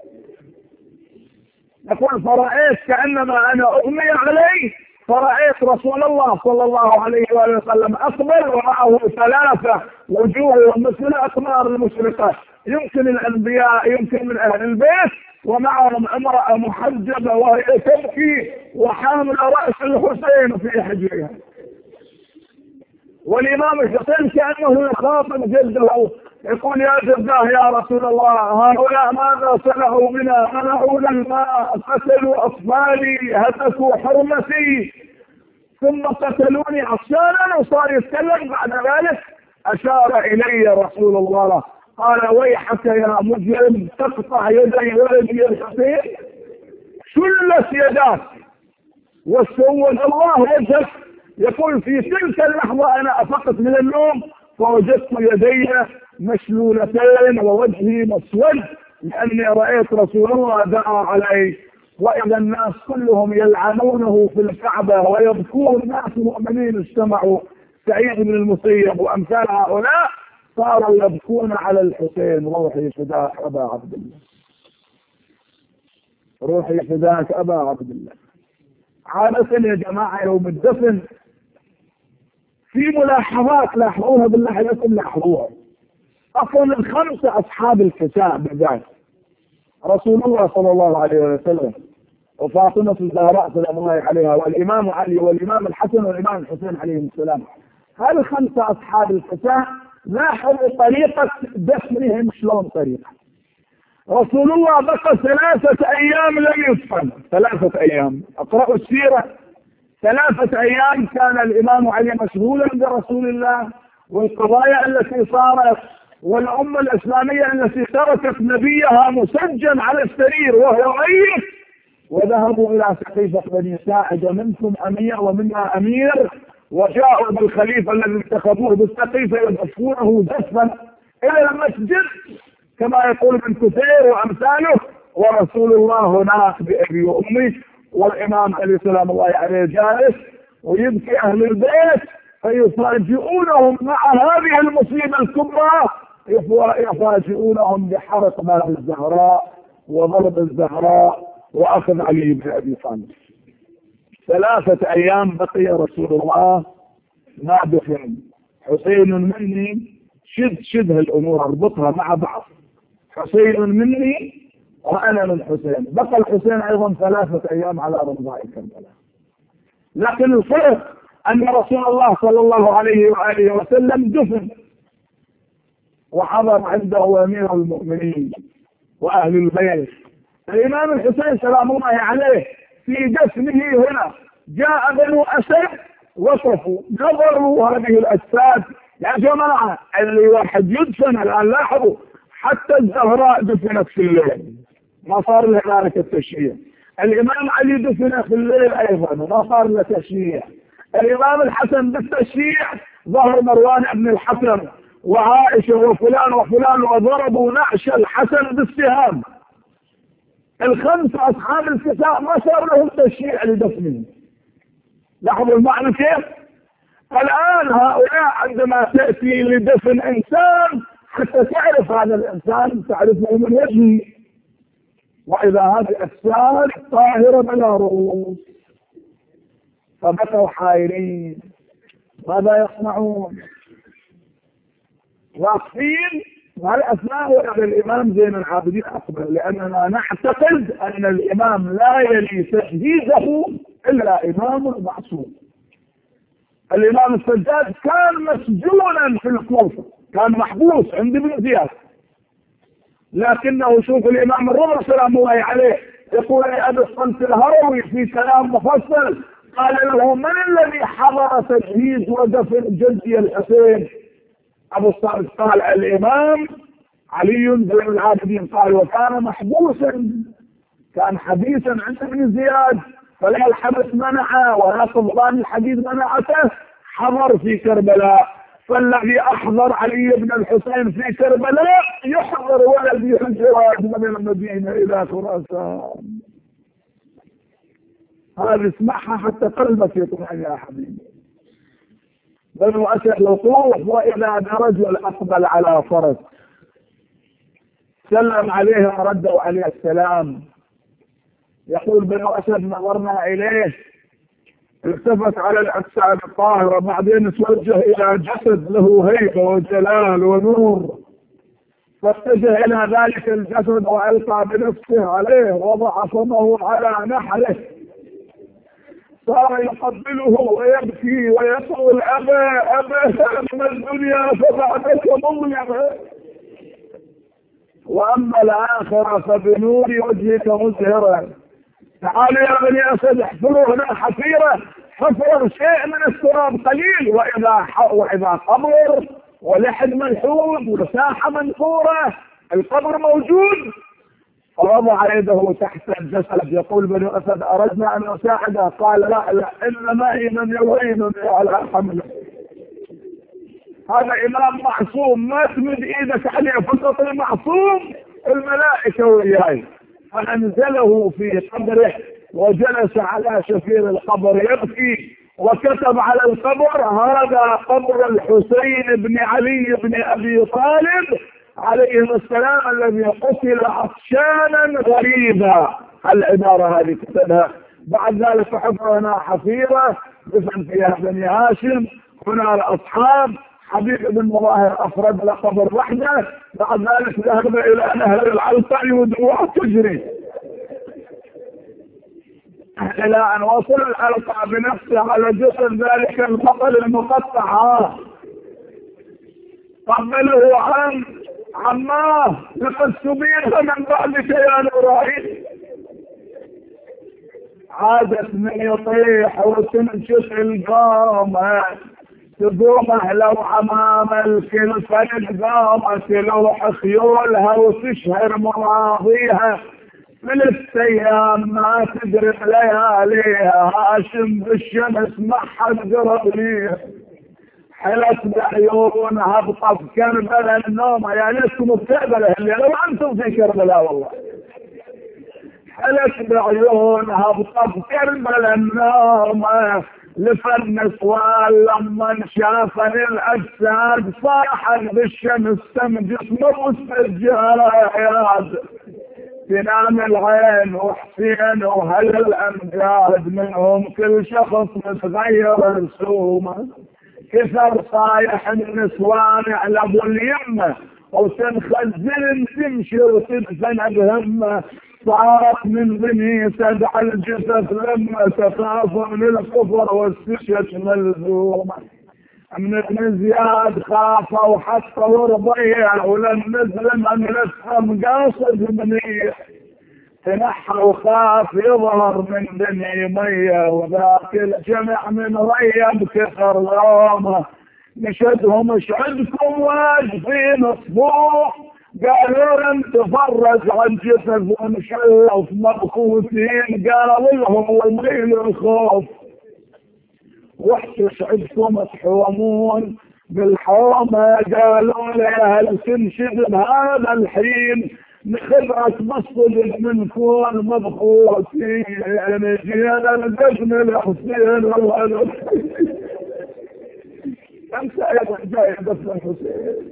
يقول: فرأيت كأنما أنا أغمي عليه، فرأيت رسول الله صلى الله عليه وآله وسلم أقبل ومعه ثلاثة وجوه مثل أقمار المشرقة، يمكن الأنبياء يمكن من أهل البيت، ومعهم امرأة محجبة وهي تبكي وحامل رأس الحسين في حجرها. والإمام الحسين كأنه يخاطب جده يقول: يا جده يا رسول الله هؤلاء ماذا صنعوا بنا؟ منعونا الماء، قتلوا أطفالي، هتكوا حرمتي، ثم قتلوني عطشانا. وصار يتكلم. بعد ذلك أشار إلي رسول الله قال: ويحك يا مجرم تقطع يدي ولدي الحسين. شلت يداك وسود الله وجهك. يقول: في تلك اللحظة أنا أفقت من النوم فوجدت يدي مشلولتين ووجهي مسود، لأني رأيت رسول الله دعا علي، وإذا الناس كلهم يلعنونه في الكعبة ويبكون، ناس مؤمنين اجتمعوا، سعيد بن المسيب وأمثال هؤلاء صاروا يبكون على الحسين: روحي فداك أبا عبد الله، روحي فداك أبا عبد الله. عادة يا جماعة يوم الدفن في ملاحظات لاحظوها بالله عليكم، لاحظوها. أصلا الخمسة أصحاب الكساء بالذات رسول الله صلى الله عليه وسلم وفاطمة الزهراء سلام الله عليها والإمام علي والإمام الحسن والإمام الحسين عليهم السلام، هل 5 أصحاب الكساء لاحظوا طريقة دفنهم شلون طريقة. رسول الله بقى 3 أيام لم يدفن، 3 أيام. اقرأوا السيرة. 3 أيام كان الإمام علي مشغولا برسول الله والقضايا التي صارت، والأمة الإسلامية التي تركت نبيها مسجن على السرير وهو ميت، وذهبوا إلى سقيفة بني ساعدة، منكم أمير ومنا أمير، وجاءوا بالخليفة الذي انتخبوه بالسقيفة يدفونه دفا إلى المسجد كما يقول ابن كثير وأمثاله، ورسول الله هناك بأبي وأمي، والإمام علي سلام الله عليه جالس، ويبكي أهل البيت فيفاجئونهم مع هذه المصيبة الكبرى، يفاجئونهم بحرق مال الزهراء وضرب الزهراء وأخذ علي بن أبي طالب. 3 أيام بقي رسول الله ما دفن. حسين مني، شد هالأمور اربطها مع بعض. حسين مني وأنا من حسين. بقى الحسين أيضا 3 أيام على رمضاء كربلاء. لكن الفرق أن رسول الله صلى الله عليه وآله وسلم دفن وحضر عنده أمير المؤمنين وأهل البيت. الإمام الحسين سلام الله عليه في دفنه هنا جاء بنو أسد وصفوا نظروا هذه الأجساد. يا جماعة اللي واحد يدفن الآن لاحظوا حتى الزهراء دفنت في الليل ما صار له ذلك التشريع. الإمام علي دفن في الليل أيضا ما صار له تشريع. الإمام الحسن بالتشريع ظهر مروان بن الحكم وعائشة وفلان وفلان وضربوا نعش الحسن بالسهام. 5 أصحاب الكساء ما صار لهم تشريع لدفنهم. لاحظوا المعنى كيف؟ الآن هؤلاء عندما تأتي لدفن إنسان حتى تعرف هذا الإنسان تعرفه من وجهه، وإذا هذه الأجساد طاهرة بلا رؤوس. فبقوا حائرين ماذا يصنعون؟ واقفين وهالأثناء وإلى الإمام زين العابدين أكبر، لأننا نعتقد أن الإمام لا يلي تحديثه إلا إمام معصوم. الإمام السجاد كان مسجونا في الكوفة، كان محبوس عند ابن زياد، لكنه شوف الإمام الرضا سلام الله عليه يقول لأبي الصمت الهروي في كلام مفصل قال له من الذي حضر تجهيز ودفن جدي الحسين؟ أبو الصمت قال الإمام علي زين العابدين. قال وكان محبوسا، كان حديثا عند ابن زياد، فلا الحبس منعه ولا سلطان الحديث منعته، حضر في كربلاء. فالذي أحضر علي بن الحسين في كربلاء يحضر ولدي الجواد من المدينة إلى خراسان. هذا اسمعها حتى قلبك يطمئن يا حبيبي. بنو أسد وطوف وإذا برجل أقبل على فرس سلم عليه وردوا عليه السلام. يقول بنو أسد نظرنا إليه التفت على الأجساد الطاهرة بعدين توجه إلى جسد له هيبة وجلال ونور، فاتجه إلى ذلك الجسد وألقى بنفسه عليه وضع فمه على نحره، صار يقبله ويبكي ويقول أبا أما الدنيا فبعدك مظلمة وأما الآخرة فبنور وجهك مزهرة. تعالوا يا بني أسد احفروا هنا حفيرة، حفر شيء من التراب قليل، وإذا قبر ولحد منحوب وساحة منثورة القبر موجود. فوضع يده تحت الجسد. يقول بني أسد أردنا أن نساعده، قال لا إن معي من يعينني على حمله. هذا إمام معصوم ما تمد إيدك عليه، فقط المعصوم الملائكة وياي. فأنزله في قبره وجلس على شفير القبر يبكي، وكتب على القبر هذا قبر الحسين بن علي بن أبي طالب عليه السلام الذي قتل عطشانا غريبا. العبارة هذه كتبها. بعد ذلك حفر هنا حفيرة دفن فيها بني هاشم، هنا الأصحاب. حبيب بن مظاهر أفرد لقبر وحده. بعد ذلك ذهب إلى نهر العلقاء ودموع تجري. إلى أن وصل ألقى بنفسه على جسد ذلك البطل المقطع. قبله عماه لقد سبيت من بعدك يا نورين. عادت من يطيح وتنشف القامة تقومه لو أمام الكلفة القامة تلوح خيولها وتشهر مراضيها 3 أيام ما تدرك لياليها. هاشم بالشمس ما حد قرب ليها. حلت بعيونها بطف كربلاء النوم. يا ليتكم بكربلاء اللي لو أنتم في كربلاء والله. حلت بعيونها بطف كربلاء النوم. لفن سوال لما شافني الأجساد صاحت بالشمس سم جسمه والسجاد. تنام العين وحسين وهل الأمجاد منهم كل شخص متغير رسومه. كثر صايح النسوان على ابو اليمه وتنخزن تمشي وتدفن بهمه. صارت من بني سدع الجثث لما تخاف من الكفر والسشة ملزومه. من ابن زياد خاف وحتى ورضيع ولم نزل من الاسهم قاصد منيح. تنحى وخاف يظهر من بني مية وذاك الجمع من ريب كثر يومه. نشدهم ايش عندكم واقفين صبوح. قالوا لن تفرج عن جثث ونشوف مبخوثين. قالوا لهم وميل الخوف وحشش عندكم تحومون بالحومة. قالوا لي هل تنشد بهذا الحين نخبرك بالصدق من كون مبخوثين. يعني جينا الدفن الحسين والله. انت ايضا جاي دفن الحسين.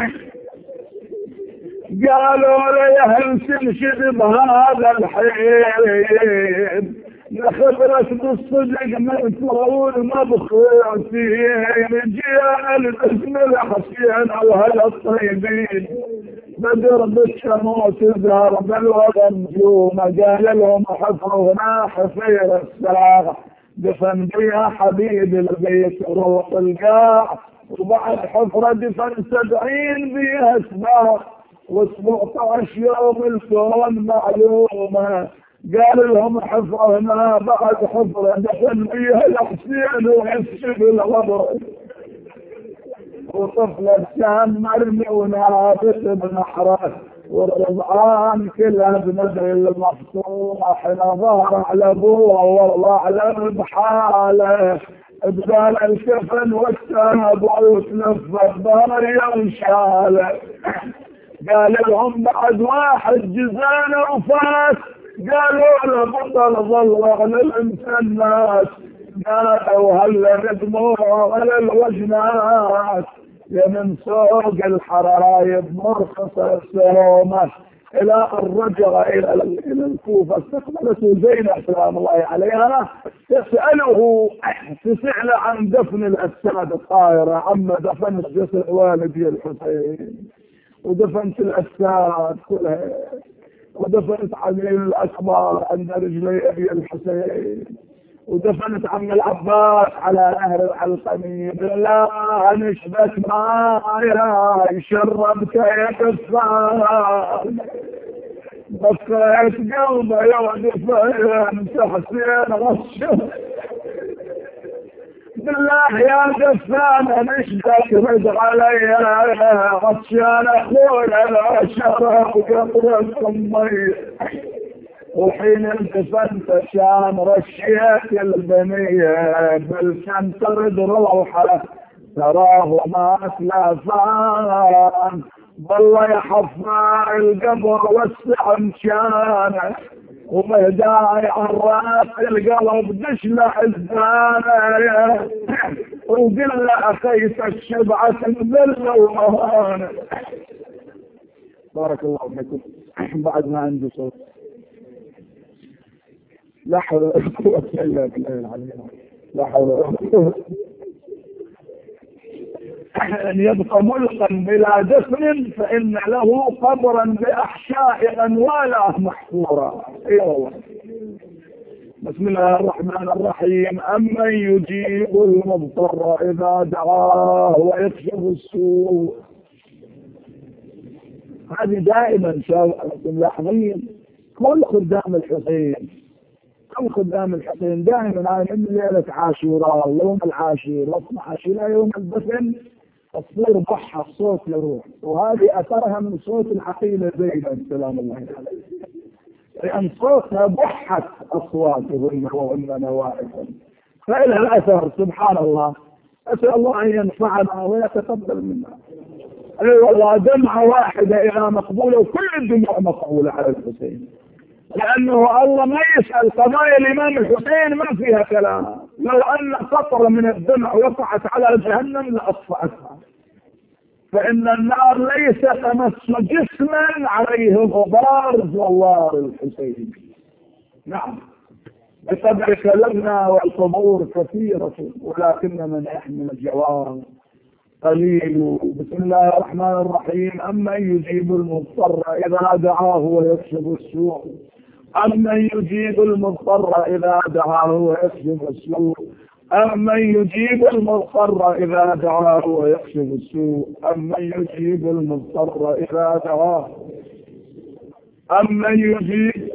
قالوا لي هل تنشد بهذا الحين نخبرك بالصدق من كون مبخوثين. جينا الدفن الحسين وهل الطيبين. بدر بالشموس ظهر بالوضع نجوم. قال لهم حفروا هنا حفير الساعة دفن بيها حبيب البيت روح القاع. وبعد حفرة دفن 70 بيها سباع و17 يوم الكون معلومة. قال لهم حفرة هنا بعد حفرة دفن بيها الحسين ويسجد الغبر. وطفلة كان مرمي ونابت بنحره والرضعان كلها بندري المفتوح. حين ظهر على ابوه والله اعلم بحاله. بدال الكفن والتابوت لف الضاري وشاله. قال لهم بعد واحد جزانه وفات. قالوا له بطل ظل على الانسانات. قالوا هلا ندموع على الوجنات. يا من سوق الحرايب مرخصة السرومة. إلى الرجع إلى الكوفة استقبلته زينب سلام الله عليها تسأله عن دفن الأجساد الطائرة. عما دفنت جسد والدي الحسين ودفنت الأجساد كلها ودفنت علي الأكبر عند رجلي أبي الحسين ودفنت عم العباس على نهر العلقمي. بالله نشبك معايا شربت يا كفار. بكيت قلبي يا دفن حسين غشم. بالله يا دفان نشبك رد علي غشان اخونا لا شرب قبر امي. وحين التفت شان رشيت البنية بالكم ترد روحه تراه ما اسلافان. والله يحفر القبر وسع مشانه ومهداي عراس القلب دشنا حزانه. وقل له اخيت الشبعة تنزل ومهانه. بارك الله فيكم. بعد ما عنده صوت لا حول ولا قوة إلا بالله العلي. لا حول ولا قوة. أن يبقى ملقا بلا دفن فإن له قبرا بأحشاء أنواله محفورا. اي والله بسم الله الرحمن الرحيم. أمن يجيب المضطر إذا دعاه ويكشف السوء. هذه دائما ملاحظين كل خدام الحسين دائما من ليلة عاشوراء يوم العاشر و12 إلى يوم الدفن تصير بحة الصوت يروح، وهذه أثرها من صوت العقيلة زينب سلام الله عليه، لأن صوتها بحت أصواتهن وهن نوائب، فإلى الأثر سبحان الله. أسأل الله أن ينفعنا ويتقبل منا. أي والله دمعة واحدة إلى مقبولة، وكل الدموع مقبولة على الحسين، لأنه الله ما يسأل قضايا الإمام الحسين ما فيها كلام. لو أن قطرة من الدمع وقعت على جهنم لأطفأتها، فإن النار ليس تمس جسما عليه غبار زوار الحسين. نعم، بقدرك لنا والقبور كثيرة ولكن من يحمل الجوار قليل. بسم الله الرحمن الرحيم. أمن يجيب المضطر إذا دعاه ويكشف السوء. أمن يجيب المضطر إذا دعاه ويكشف السوء. أمن يجيب المضطر إذا دعاه ويكشف السوء. أمن يجيب المضطر إذا دعاه. أمن يجيب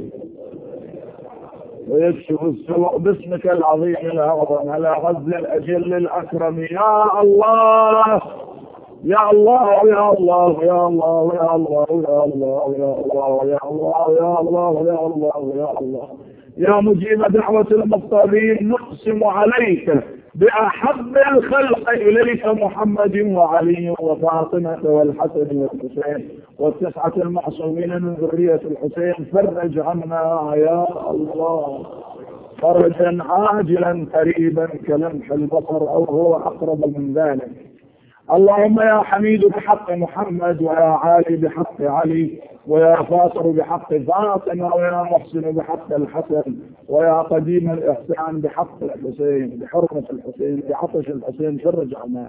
ويكشف السوء. باسمك العظيم الأعظم على غز الأجل الأكرم يا الله يا الله يا الله يا الله يا الله يا الله يا الله يا الله يا الله يا الله يا الله يا مجيب دعوة المضطرين. نقسم عليك بأحب الخلق إليك محمد وعلي وفاطمة والحسن والحسين والتسعة المعصومين من ذرية الحسين. فرج عنا يا الله فرجا عاجلا قريبا كلمح البصر أو هو أقرب من ذلك. اللهم يا حميد بحق محمد، ويا عالي بحق علي، ويا فاطر بحق فاطمة، ويا محسن بحق الحسن، ويا قديم الإحسان بحق الحسين، بحرمة الحسين، بعطش الحسين. فرج عنا.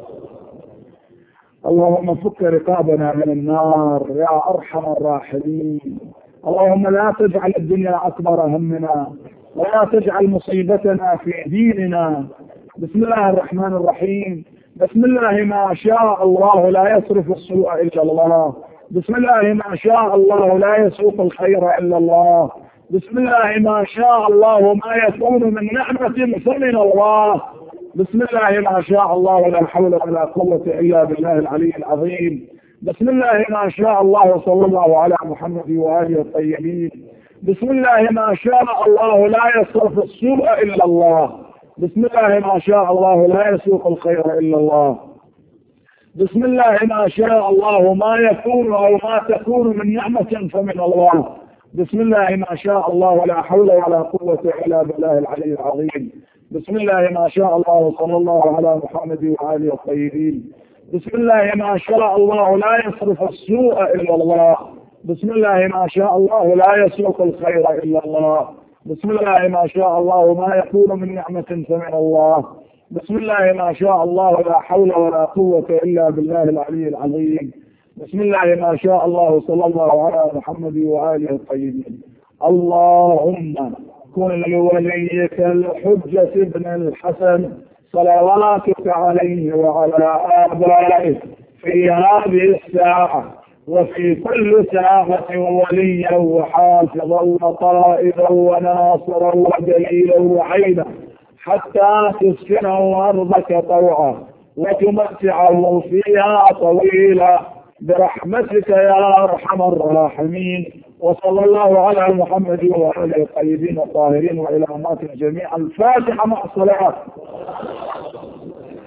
اللهم فك رقابنا من النار يا أرحم الراحمين. اللهم لا تجعل الدنيا أكبر همنا، ولا تجعل مصيبتنا في ديننا. بسم الله الرحمن الرحيم. بسم الله ما شاء الله لا يصرف السوء إلا الله. بسم الله ما شاء الله لا يسوق الخير إلا الله. بسم الله ما شاء الله ما يكون من نعمة فمن الله. بسم الله ما شاء الله لا حول ولا قوة إلا بالله العلي العظيم. بسم الله ما شاء الله وصلى الله على محمد وآله الطيبين. بسم الله ما شاء الله لا يصرف السوء إلا الله. بسم الله ما شاء الله لا يسوق الخير إلا الله. بسم الله ما شاء الله ما يكون أو ما تكون من نعمة فمن الله. بسم الله ما شاء الله ولا حول ولا قوة إلا بالله العلي العظيم. بسم الله ما شاء الله وصلى الله على محمد وآله الطيبين. بسم الله ما شاء الله لا يصرف السوء إلا الله. بسم الله ما شاء الله لا يسوق الخير إلا الله. بسم الله ما شاء الله ما يكون من نعمة فمن الله. بسم الله ما شاء الله لا حول ولا قوة إلا بالله العلي العظيم. بسم الله ما شاء الله صلى الله على محمد وآله الطيبين. اللهم كن لوليك الحجة ابن الحسن صلواتك عليه وعلى آبائه في هذه الساعة وفي كل ساعة وليا وحافظا وطائبا وناصرا ودليلا وعينا، حتى تسكنه أرضك طوعا وتمتعه فيها طويلا برحمتك يا أرحم الراحمين. وصلى الله على محمد وآله الطيبين الطاهرين وإلى أمات الجميع. الفاتحة مع الصلاة.